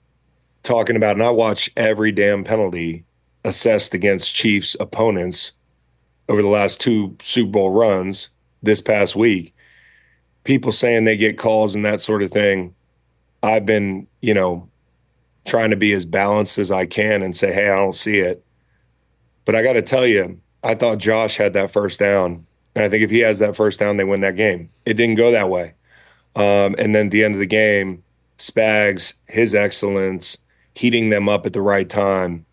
talking about, and I watch every damn penalty assessed against Chiefs opponents over the last two Super Bowl runs this past week. People saying they get calls and that sort of thing. I've been, you know, trying to be as balanced as I can and say, hey, I don't see it. But I got to tell you, I thought Josh had that first down. And I think if he has that first down, they win that game. It didn't go that way. Um, and then at the end of the game, Spags, his excellence, heating them up at the right time,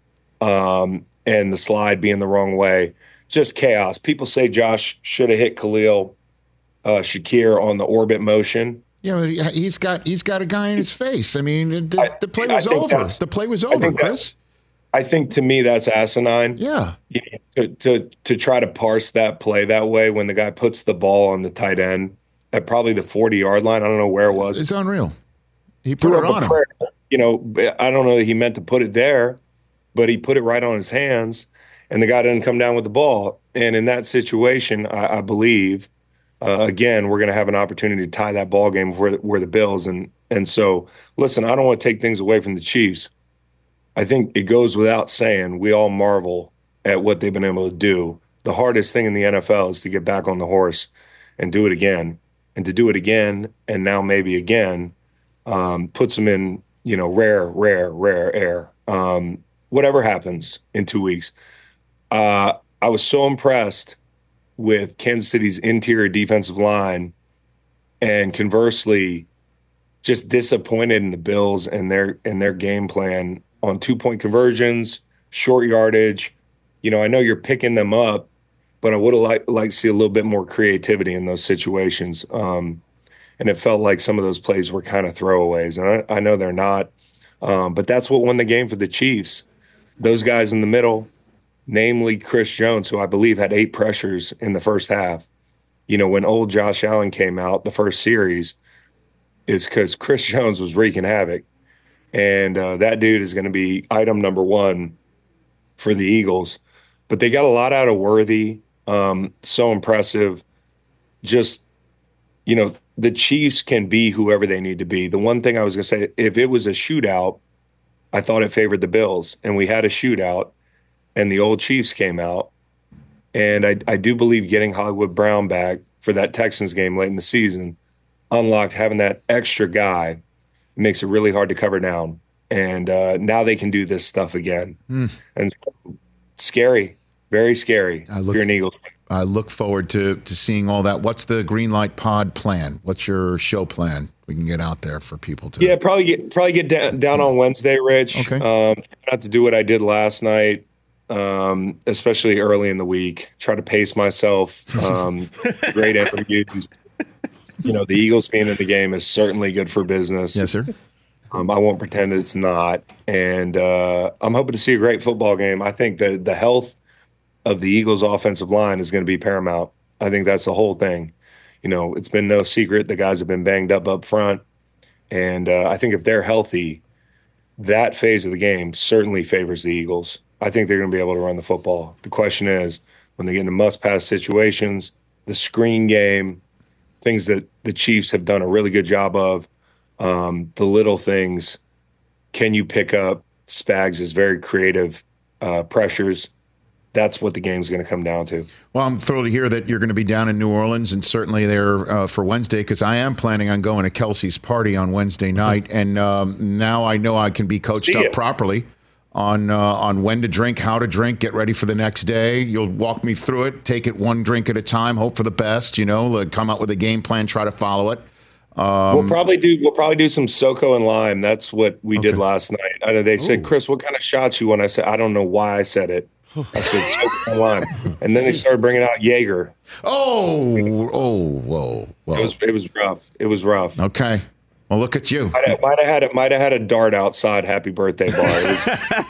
um, and the slide being the wrong way. Just chaos. People say Josh should have hit Khalil uh, Shakir on the orbit motion. Yeah, you know, he's got he's got a guy in his face. I mean, the, I, the play I was over. that's- The play was I over, think that- Chris. I think to me that's asinine. Yeah. To, to to try to parse that play that way when the guy puts the ball on the tight end at probably the forty-yard line. I don't know where it was. It's unreal. He put Threw it up on a him. prayer. You know, I don't know that he meant to put it there, but he put it right on his hands, and the guy didn't come down with the ball. And in that situation, I, I believe, uh, again, we're going to have an opportunity to tie that ball game where where the Bills. And and so, listen, I don't want to take things away from the Chiefs. I think it goes without saying we all marvel at what they've been able to do. The hardest thing in the N F L is to get back on the horse and do it again. And to do it again, and now maybe again, um, puts them in, you know, rare, rare, rare air. Um, whatever happens in two weeks. Uh, I was so impressed with Kansas City's interior defensive line, and conversely, just disappointed in the Bills and their and their game plan on two-point conversions, short yardage. You know, I know you're picking them up, but I would have liked like to see a little bit more creativity in those situations. Um, and it felt like some of those plays were kind of throwaways. And I, I know they're not, um, but that's what won the game for the Chiefs. Those guys in the middle, namely Chris Jones, who I believe had eight pressures in the first half. You know, when old Josh Allen came out, the first series, is because Chris Jones was wreaking havoc. And uh, that dude is going to be item number one for the Eagles. But they got a lot out of Worthy. Um, so impressive. Just, you know, the Chiefs can be whoever they need to be. The one thing I was going to say, if it was a shootout, I thought it favored the Bills. And we had a shootout, and the old Chiefs came out. And I, I do believe getting Hollywood Brown back for that Texans game late in the season unlocked having that extra guy. It makes it really hard to cover down. And uh, now they can do this stuff again. Mm. And scary, very scary I look, if you're an Eagles. I look forward to, to seeing all that. What's the Greenlight Pod plan? What's your show plan? We can get out there for people to. Yeah, probably get probably get down, down on Wednesday, Rich. Okay. Um, not to do what I did last night, um, especially early in the week. Try to pace myself. Um, great interviews. You know, the Eagles being in the game is certainly good for business. Yes, sir. Um, I won't pretend it's not. And uh, I'm hoping to see a great football game. I think that the health of the Eagles' offensive line is going to be paramount. I think that's the whole thing. You know, it's been no secret the guys have been banged up up front. And uh, I think if they're healthy, that phase of the game certainly favors the Eagles. I think they're going to be able to run the football. The question is, when they get into must-pass situations, the screen game, things that the Chiefs have done a really good job of, um, the little things, can you pick up Spags' very creative uh, pressures? That's what the game's going to come down to. Well, I'm thrilled to hear that you're going to be down in New Orleans and certainly there uh, for Wednesday, because I am planning on going to Kelsey's party on Wednesday night. And um, now I know I can be coached See up ya. properly on uh, on when to drink, how to drink, get ready for the next day. You'll walk me through it, take it one drink at a time, hope for the best, you know, like come up with a game plan, try to follow it. Um, we'll probably do we'll probably do some SoCo and lime. That's what we Okay. did last night. I know they said, Ooh. Chris, what kind of shots you want? I said, I don't know why I said it. I said SoCo and lime. And then they started bringing out Jaeger. Oh, oh, whoa, whoa. It was it was rough. It was rough. Okay. Well, look at you. Might have, might have had it. Might have had a dart outside Happy Birthday bar. It was,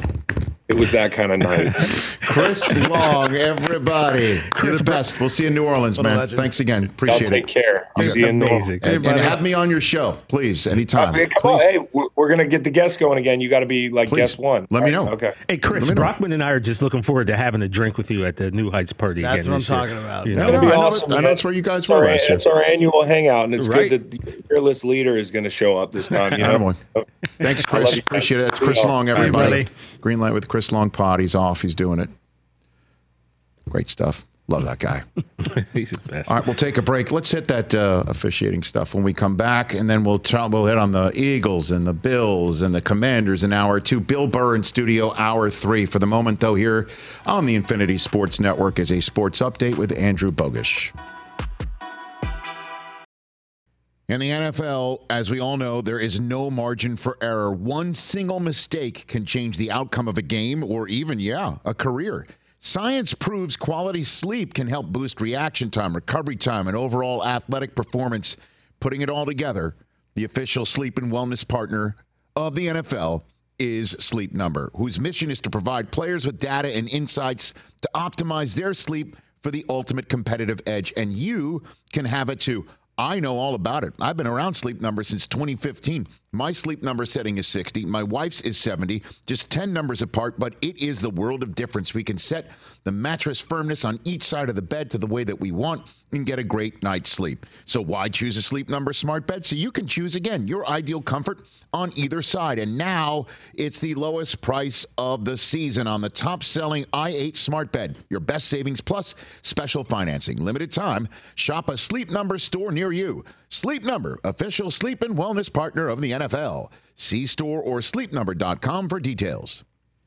it was that kind of night. Chris Long, everybody. You're the best. We'll see you in New Orleans, What a man. legend. Thanks again. Y'all Appreciate take it. care. I'll see you in New Orleans. Amazing. And, and have me on your show, please, anytime. Hey, come on. Please. Hey, we're, we're gonna get the guest going again. You got to be like Please. guest one. Let me Right? know. Okay. Hey, Chris, Let me know. Brockman and I are just looking forward to having a drink with you at the New Heights party That's again what this I'm year. talking about. You Yeah, know? I know, be I know awesome, that- I know man. that's where you guys It's were our, last year. it's our annual hangout, and it's Right. good that the fearless leader is going to show up this time. You know? Attaboy. Thanks, I love Chris. you guys. Appreciate it. It's See Chris y'all. Long, See you, everybody. buddy. Green light with Chris Long pod. He's off. He's doing it. Great stuff. Love that guy. He's the best. All right, we'll take a break. Let's hit that uh, officiating stuff when we come back, and then we'll try, we'll hit on the Eagles and the Bills and the Commanders in hour two. Bill Burr in studio, hour three. For the moment, though, here on the Infinity Sports Network is a sports update with Andrew Bogish. In the N F L, as we all know, there is no margin for error. One single mistake can change the outcome of a game or even, yeah, a career. Science proves quality sleep can help boost reaction time, recovery time, and overall athletic performance. Putting it all together, the official sleep and wellness partner of the N F L is Sleep Number, whose mission is to provide players with data and insights to optimize their sleep for the ultimate competitive edge. And you can have it too. I know all about it. I've been around Sleep Number since twenty fifteen. My sleep number setting is sixty. My wife's is seventy, just ten numbers apart, but it is the world of difference. We can set the mattress firmness on each side of the bed to the way that we want and get a great night's sleep. So why choose a Sleep Number smart bed? So you can choose, again, your ideal comfort on either side. And now it's the lowest price of the season on the top-selling i eight smart bed. Your best savings plus special financing. Limited time. Shop a Sleep Number store near you. Sleep Number, official sleep and wellness partner of the N F L. See store or sleep number dot com for details.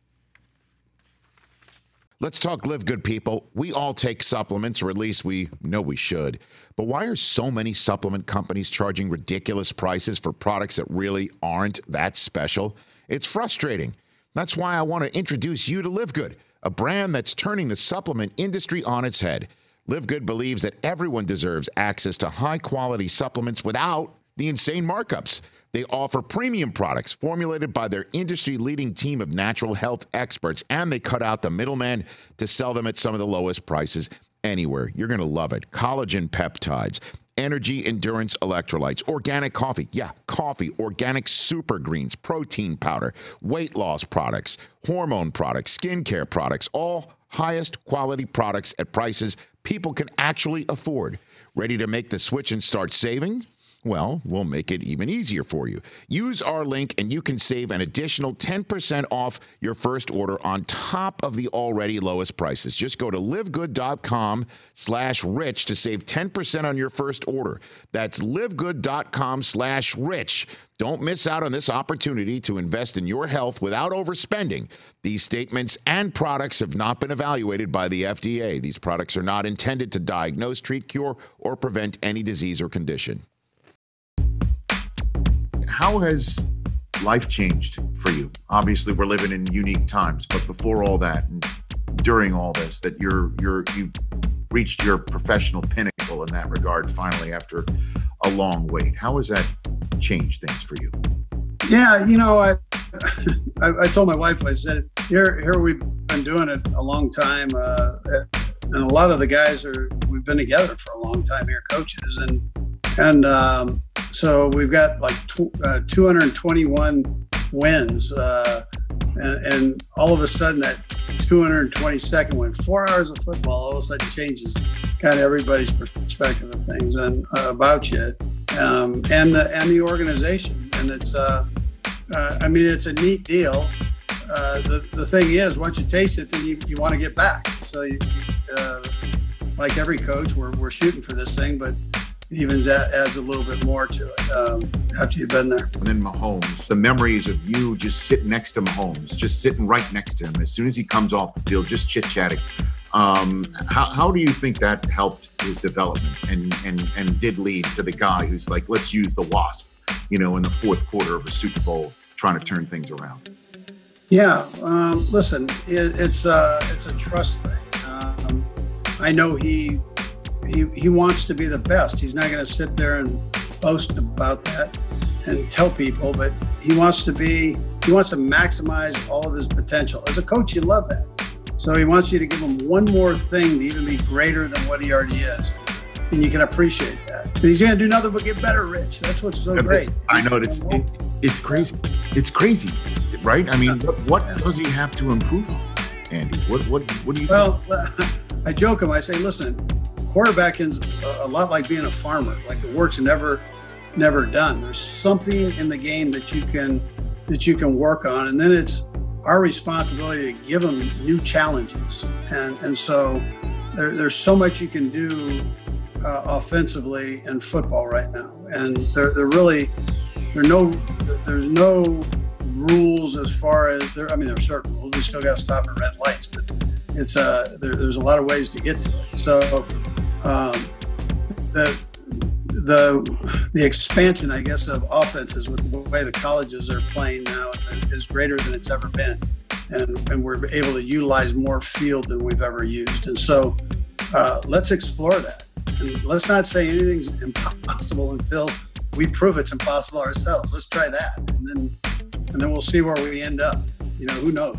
Let's talk Live Good, people. We all take supplements, or at least we know we should. But why are so many supplement companies charging ridiculous prices for products that really aren't that special? It's frustrating. That's why I want to introduce you to Live Good, a brand that's turning the supplement industry on its head. Live Good believes that everyone deserves access to high-quality supplements without the insane markups. They offer premium products formulated by their industry-leading team of natural health experts, and they cut out the middleman to sell them at some of the lowest prices anywhere. You're going to love it. Collagen peptides, energy endurance electrolytes, organic coffee. Yeah, coffee, organic super greens, protein powder, weight loss products, hormone products, skincare products, all highest quality products at prices people can actually afford. Ready to make the switch and start saving? Well, we'll make it even easier for you. Use our link and you can save an additional ten percent off your first order on top of the already lowest prices. Just go to livegood.com slash rich to save ten percent on your first order. That's livegood.com slash rich. Don't miss out on this opportunity to invest in your health without overspending. These statements and products have not been evaluated by the F D A. These products are not intended to diagnose, treat, cure, or prevent any disease or condition. How has life changed for you? Obviously, we're living in unique times, but before all that and during all this, that you're you're you've reached your professional pinnacle in that regard finally after a long wait. How has that changed things for you? Yeah, you know, I I, I told my wife, I said, here here we've been doing it a long time, uh, and a lot of the guys are we've been together for a long time here, coaches, and and um, so we've got like tw- uh, two hundred twenty-one wins, uh, and, and all of a sudden that two hundred twenty-second win, four hours of football, all of a sudden changes kind of everybody's perspective of things and uh, about you, um, and the and the organization. And it's, uh, uh, I mean, it's a neat deal. Uh, the the thing is, once you taste it, then you, you want to get back. So, you, uh, like every coach, we're we're shooting for this thing, but even adds a little bit more to it um, after you've been there. And then Mahomes, the memories of you just sitting next to Mahomes, just sitting right next to him as soon as he comes off the field, just chit-chatting. Um, how, how do you think that helped his development and, and, and did lead to the guy who's like, let's use the wasp, you know, in the fourth quarter of a Super Bowl, trying to turn things around? Yeah, um, listen, it, it's, uh, it's a trust thing. Um, I know he... He he wants to be the best. He's not going to sit there and boast about that and tell people, but he wants to be, he wants to maximize all of his potential. As a coach, you love that. So he wants you to give him one more thing to even be greater than what he already is. And you can appreciate that. But he's going to do nothing but get better, Rich. That's what's so great. I know it's it, it's crazy. It's crazy, right? I mean, what, what does he have to improve on, Andy? What what what do you well, think? Well, I joke him. I say, listen, quarterbacking is a lot like being a farmer. Like the work's never, never done. There's something in the game that you can, that you can work on, and then it's our responsibility to give them new challenges. And and so there, there's so much you can do uh, offensively in football right now, and there there really there no there's no rules as far as there. I mean, there's certain rules. We still got to stop at red lights, but it's uh there, there's a lot of ways to get to it. So. Um, the the the expansion, I guess, of offenses with the way the colleges are playing now is greater than it's ever been, and and we're able to utilize more field than we've ever used. And so, uh, let's explore that, and let's not say anything's impossible until we prove it's impossible ourselves. Let's try that, and then and then we'll see where we end up. You know, who knows?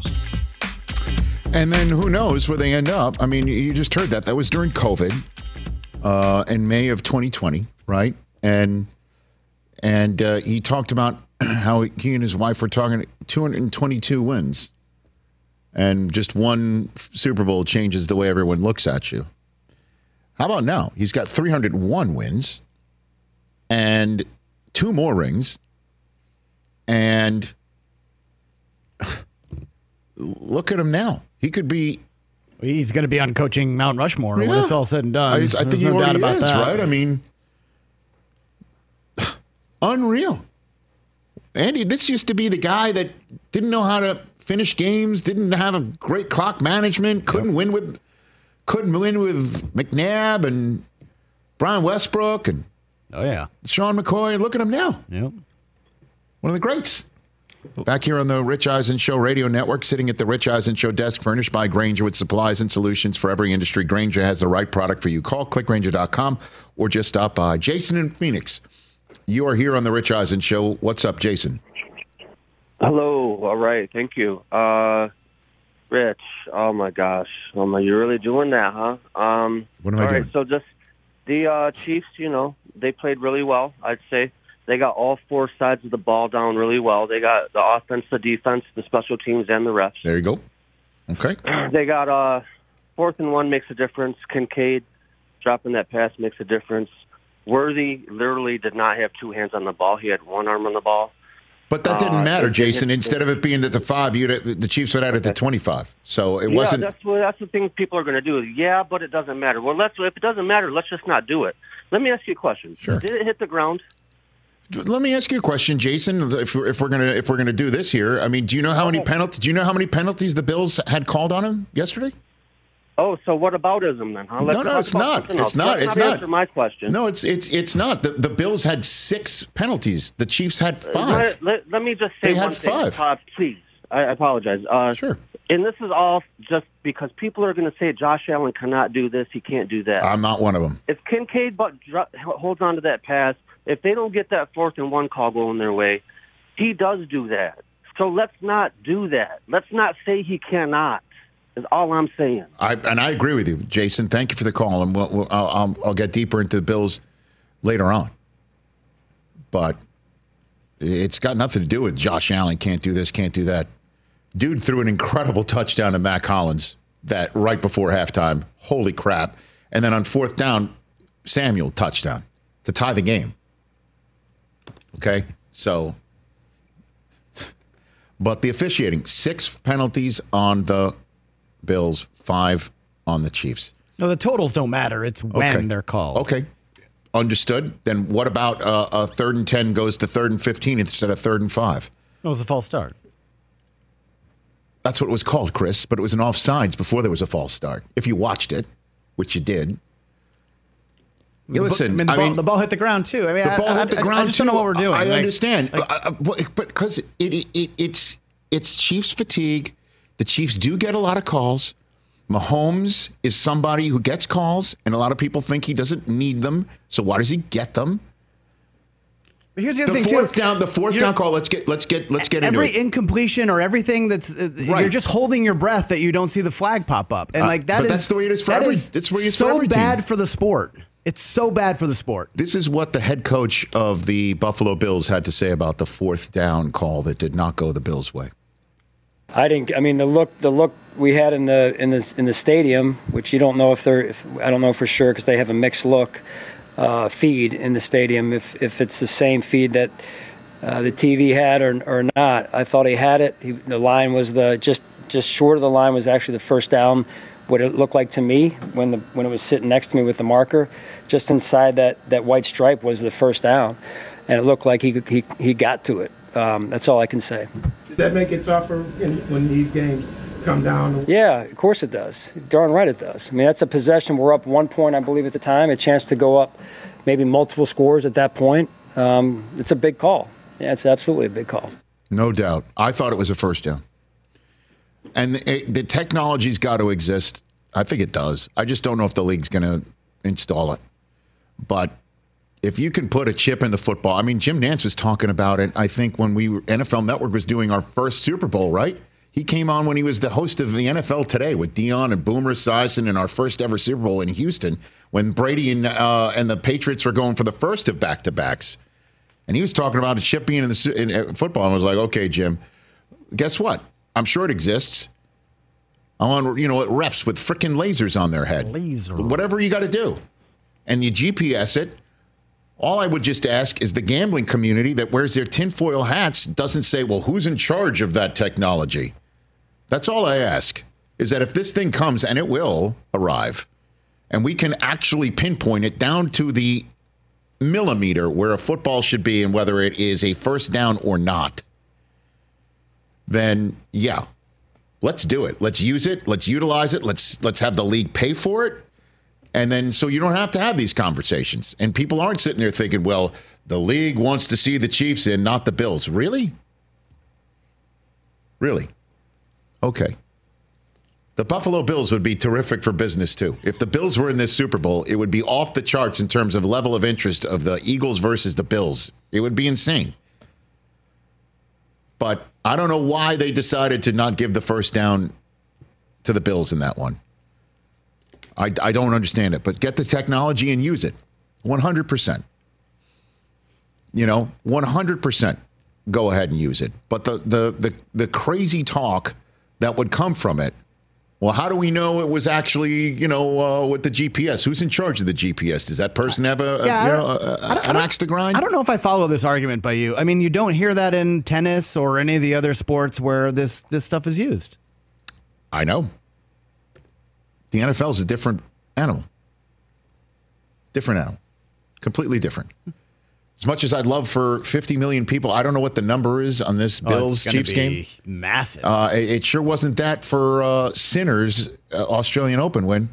And then who knows where they end up? I mean, you just heard that. That was during COVID. Uh, in May of twenty twenty, right? And and uh, he talked about how he and his wife were talking two hundred twenty-two wins. And just one Super Bowl changes the way everyone looks at you. How about now? He's got three hundred one wins and two more rings. And look at him now. He could be... He's going to be on coaching Mount Rushmore yeah. when it's all said and done. I, I think no he doubt about is, that. Right? I mean, unreal. Andy, this used to be the guy that didn't know how to finish games, didn't have a great clock management, couldn't yep. win with, couldn't win with McNabb and Brian Westbrook and oh yeah, Sean McCoy. Look at him now. Yep, one of the greats. Back here on the Rich Eisen Show Radio Network, sitting at the Rich Eisen Show desk, furnished by Grainger with supplies and solutions for every industry. Grainger has the right product for you. Call click grainger dot com or just stop by. Jason in Phoenix, You are here on the Rich Eisen Show. What's up, Jason? Hello. All right. Thank you. Uh, Rich. Oh, my gosh. Oh, my, you're really doing that, huh? Um, what am I all doing? Right, so just the uh, Chiefs, you know, they played really well, I'd say. They got all four sides of the ball down really well. They got the offense, the defense, the special teams, and the refs. There you go. Okay. They got uh, fourth and one makes a difference. Kincaid dropping that pass makes a difference. Worthy literally did not have two hands on the ball. He had one arm on the ball. But that didn't uh, matter, it, Jason. It, it, Instead of it being at the five, you'd, the Chiefs would have it at the twenty-five. So it yeah, wasn't. that's what that's the thing people are going to do. Yeah, but it doesn't matter. Well, let's if it doesn't matter, let's just not do it. Let me ask you a question. Sure. Did it hit the ground? Let me ask you a question, Jason. If we're, if we're gonna if we're gonna do this here, I mean, do you know how many penalties? Do you know how many penalties the Bills had called on him yesterday? Oh, so what aboutism then? Huh? Let's no, no, it's not. It's not. Let's It's not. not. Answer my question. No, it's it's it's not. The the Bills had six penalties. The Chiefs had five. Let, let, let me just say They one had thing, five. Todd, please. I apologize. Uh, sure. And this is all just because people are going to say Josh Allen cannot do this, he can't do that. I'm not one of them. If Kincaid but dr- holds on to that pass, if they don't get that fourth and one call going their way, he does do that. So let's not do that. Let's not say he cannot. Is all I'm saying. I, and I agree with you, Jason. Thank you for the call, and we'll, we'll, I'll, I'll, I'll get deeper into the Bills later on. But it's got nothing to do with Josh Allen can't do this, can't do that. Dude threw an incredible touchdown to Mac Hollins that right before halftime. Holy crap! And then on fourth down, Samuel touchdown to tie the game. Okay, so. But the officiating, six penalties on the Bills, five on the Chiefs. No, the totals don't matter. It's when okay. they're called. Okay. Understood. Then what about uh, a third and ten goes to third and fifteen instead of third and five? It was a false start. That's what it was called, Chris, but it was an offsides before there was a false start. If you watched it, which you did. You listen, I mean, the, I ball, mean, the ball hit the ground, too. I mean, the I, ball I, hit the I, ground, I just too. don't know what we're doing. I like, understand. Like, uh, but because it, it, it, it's, it's Chiefs fatigue. The Chiefs do get a lot of calls. Mahomes is somebody who gets calls, and a lot of people think he doesn't need them. So why does he get them? But here's the The other thing fourth too. down, the fourth You're- down call. Let's get, let's get, let's get into Every it. incompletion or everything that's uh, Right. you're just holding your breath that you don't see the flag pop up, and Uh, like that but is that's the way it is for that every- is that's the way it is for so every team. bad for the sport. It's so bad for the sport. This is what the head coach of the Buffalo Bills had to say about the fourth down call that did not go the Bills' way. I didn't. I mean, the look, the look we had in the in the in the stadium, which you don't know if they're. If, I don't know for sure because they have a mixed look uh, feed in the stadium. If if it's the same feed that uh, the T V had or or not, I thought he had it. He, the line was the just just short of the line was actually the first down. What it looked like to me when the when it was sitting next to me with the marker, just inside that, that white stripe was the first down, and it looked like he he he got to it. Um, that's all I can say. Does that make it tougher in, when these games come down? Yeah, of course it does. Darn right it does. I mean, that's a possession. We're up one point, I believe, at the time. A chance to go up maybe multiple scores at that point. Um, it's a big call. Yeah, it's absolutely a big call. No doubt. I thought it was a first down. And the, the technology's got to exist. I think it does. I just don't know if the league's going to install it. But if you can put a chip in the football, I mean, Jim Nantz was talking about it, I think, when we were, N F L Network was doing our first Super Bowl, right? He came on when he was the host of the N F L Today with Dion and Boomer Esiason in our first ever Super Bowl in Houston when Brady and, uh, and the Patriots were going for the first of back-to-backs. And he was talking about a chip being in the in, in football. And I was like, okay, Jim, guess what? I'm sure it exists. I want, you know, refs with freaking lasers on their head. Laser. Whatever you got to do. And you G P S it. All I would just ask is the gambling community that wears their tinfoil hats doesn't say, well, who's in charge of that technology? That's all I ask, is that if this thing comes, and it will arrive, and we can actually pinpoint it down to the millimeter where a football should be and whether it is a first down or not, then yeah, let's do it. Let's use it. Let's utilize it. Let's let's have the league pay for it. And then so you don't have to have these conversations. And people aren't sitting there thinking, well, the league wants to see the Chiefs in, not the Bills. Really? Really? Okay. The Buffalo Bills would be terrific for business, too. If the Bills were in this Super Bowl, it would be off the charts in terms of level of interest of the Eagles versus the Bills. It would be insane. But I don't know why they decided to not give the first down to the Bills in that one. I, I don't understand it. But get the technology and use it. one hundred percent. You know, one hundred percent go ahead and use it. But the the the, the crazy talk that would come from it, well, how do we know it was actually, you know, uh, with the G P S? Who's in charge of the G P S? Does that person have a, a, Yeah, you I know, don't- a, I don't- a, an axe to grind? I don't know if I follow this argument by you. I mean, you don't hear that in tennis or any of the other sports where this this stuff is used. I know. The N F L is a different animal. Different animal. Completely different. As much as I'd love for fifty million people, I don't know what the number is on this Oh, Bills it's gonna Chiefs be game. massive. Uh, it, it sure wasn't that for uh, Sinners uh, Australian Open win.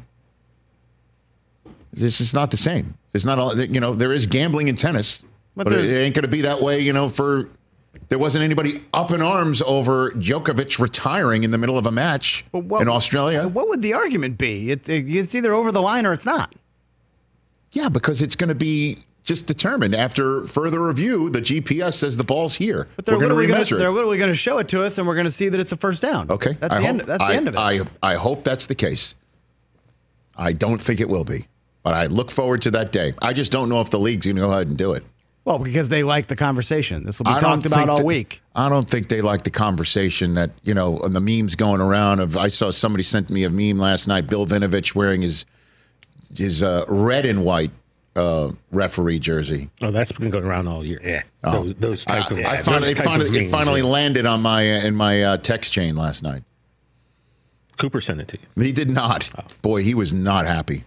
This is not the same. It's not all, you know, there is gambling in tennis, But but, it, there's- it ain't going to be that way, you know, for there wasn't anybody up in arms over Djokovic retiring in the middle of a match what- in Australia. What would the argument be? It, it, it's either over the line or it's not. Yeah, because it's going to be just determined after further review. The G P S says the ball's here. But they're We're going to literally gonna, remeasure they're it. literally going to show it to us, and we're going to see that it's a first down. Okay, that's I the hope- end. That's I, the end of it. I, I hope that's the case. I don't think it will be, but I look forward to that day. I just don't know if the league's going to go ahead and do it. Well, because they like the conversation. This will be I don't talked about think all that- week. I don't think they like the conversation that, you know, and the memes going around of, I saw somebody sent me a meme last night, Bill Vinovich wearing his his uh, red and white uh, referee jersey. Oh, that's been going around all year. Yeah. Oh. Those, those type of. I those finally, it type finally, of it memes, finally yeah. landed on my uh, in my uh, text chain last night. Cooper sent it to you. He did not. Boy, he was not happy.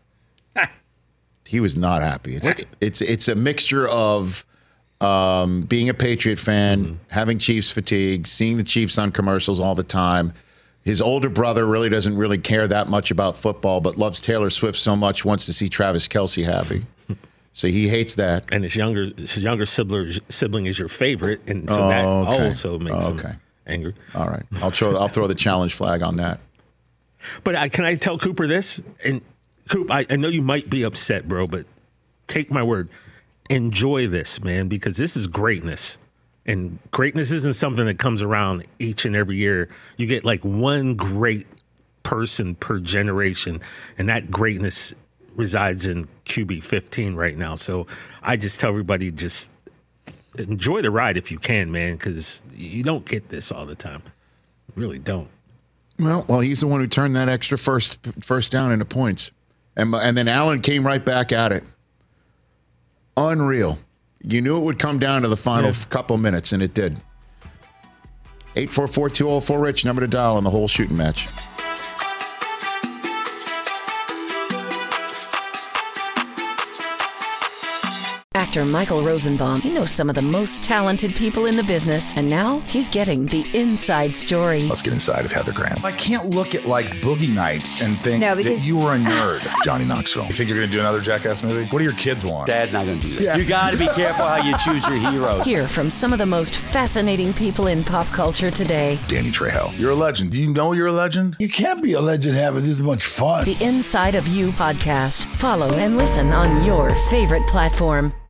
He was not happy. It's it's it's a mixture of um, being a Patriot fan, Mm-hmm. having Chiefs fatigue, seeing the Chiefs on commercials all the time. His older brother really doesn't really care that much about football, but loves Taylor Swift so much, wants to see Travis Kelce happy. So he hates that. And his younger his younger sibling sibling is your favorite, and so Oh, that okay. also makes Okay. him angry. All right, I'll throw I'll throw the challenge flag on that. But I, can I tell Cooper this? And Coop, I, I know you might be upset, bro, but take my word, enjoy this, man, because this is greatness. And greatness isn't something that comes around each and every year. You get like one great person per generation, and that greatness resides in Q B fifteen right now. So I just tell everybody, just enjoy the ride if you can, man, because you don't get this all the time. You really don't. Well, well, he's the one who turned that extra first first down into points, and and then Allen came right back at it. Unreal. You knew it would come down to the final Yeah. couple minutes, and it did. eight four four, two oh four, Rich, number to dial on the whole shooting match. Actor Michael Rosenbaum, he knows some of the most talented people in the business, and now he's getting the inside story. Let's get inside of Heather Graham. I can't look at like Boogie Nights and think No, that because- you were a nerd, Johnny Knoxville. You think you're going to do another Jackass movie? What do your kids want? Dad's not going to do that. You got to be careful how you choose your heroes. Hear from some of the most fascinating people in pop culture today. Danny Trejo. You're a legend. Do you know you're a legend? You can't be a legend having this much fun. The Inside of You podcast. Follow and listen on your favorite platform.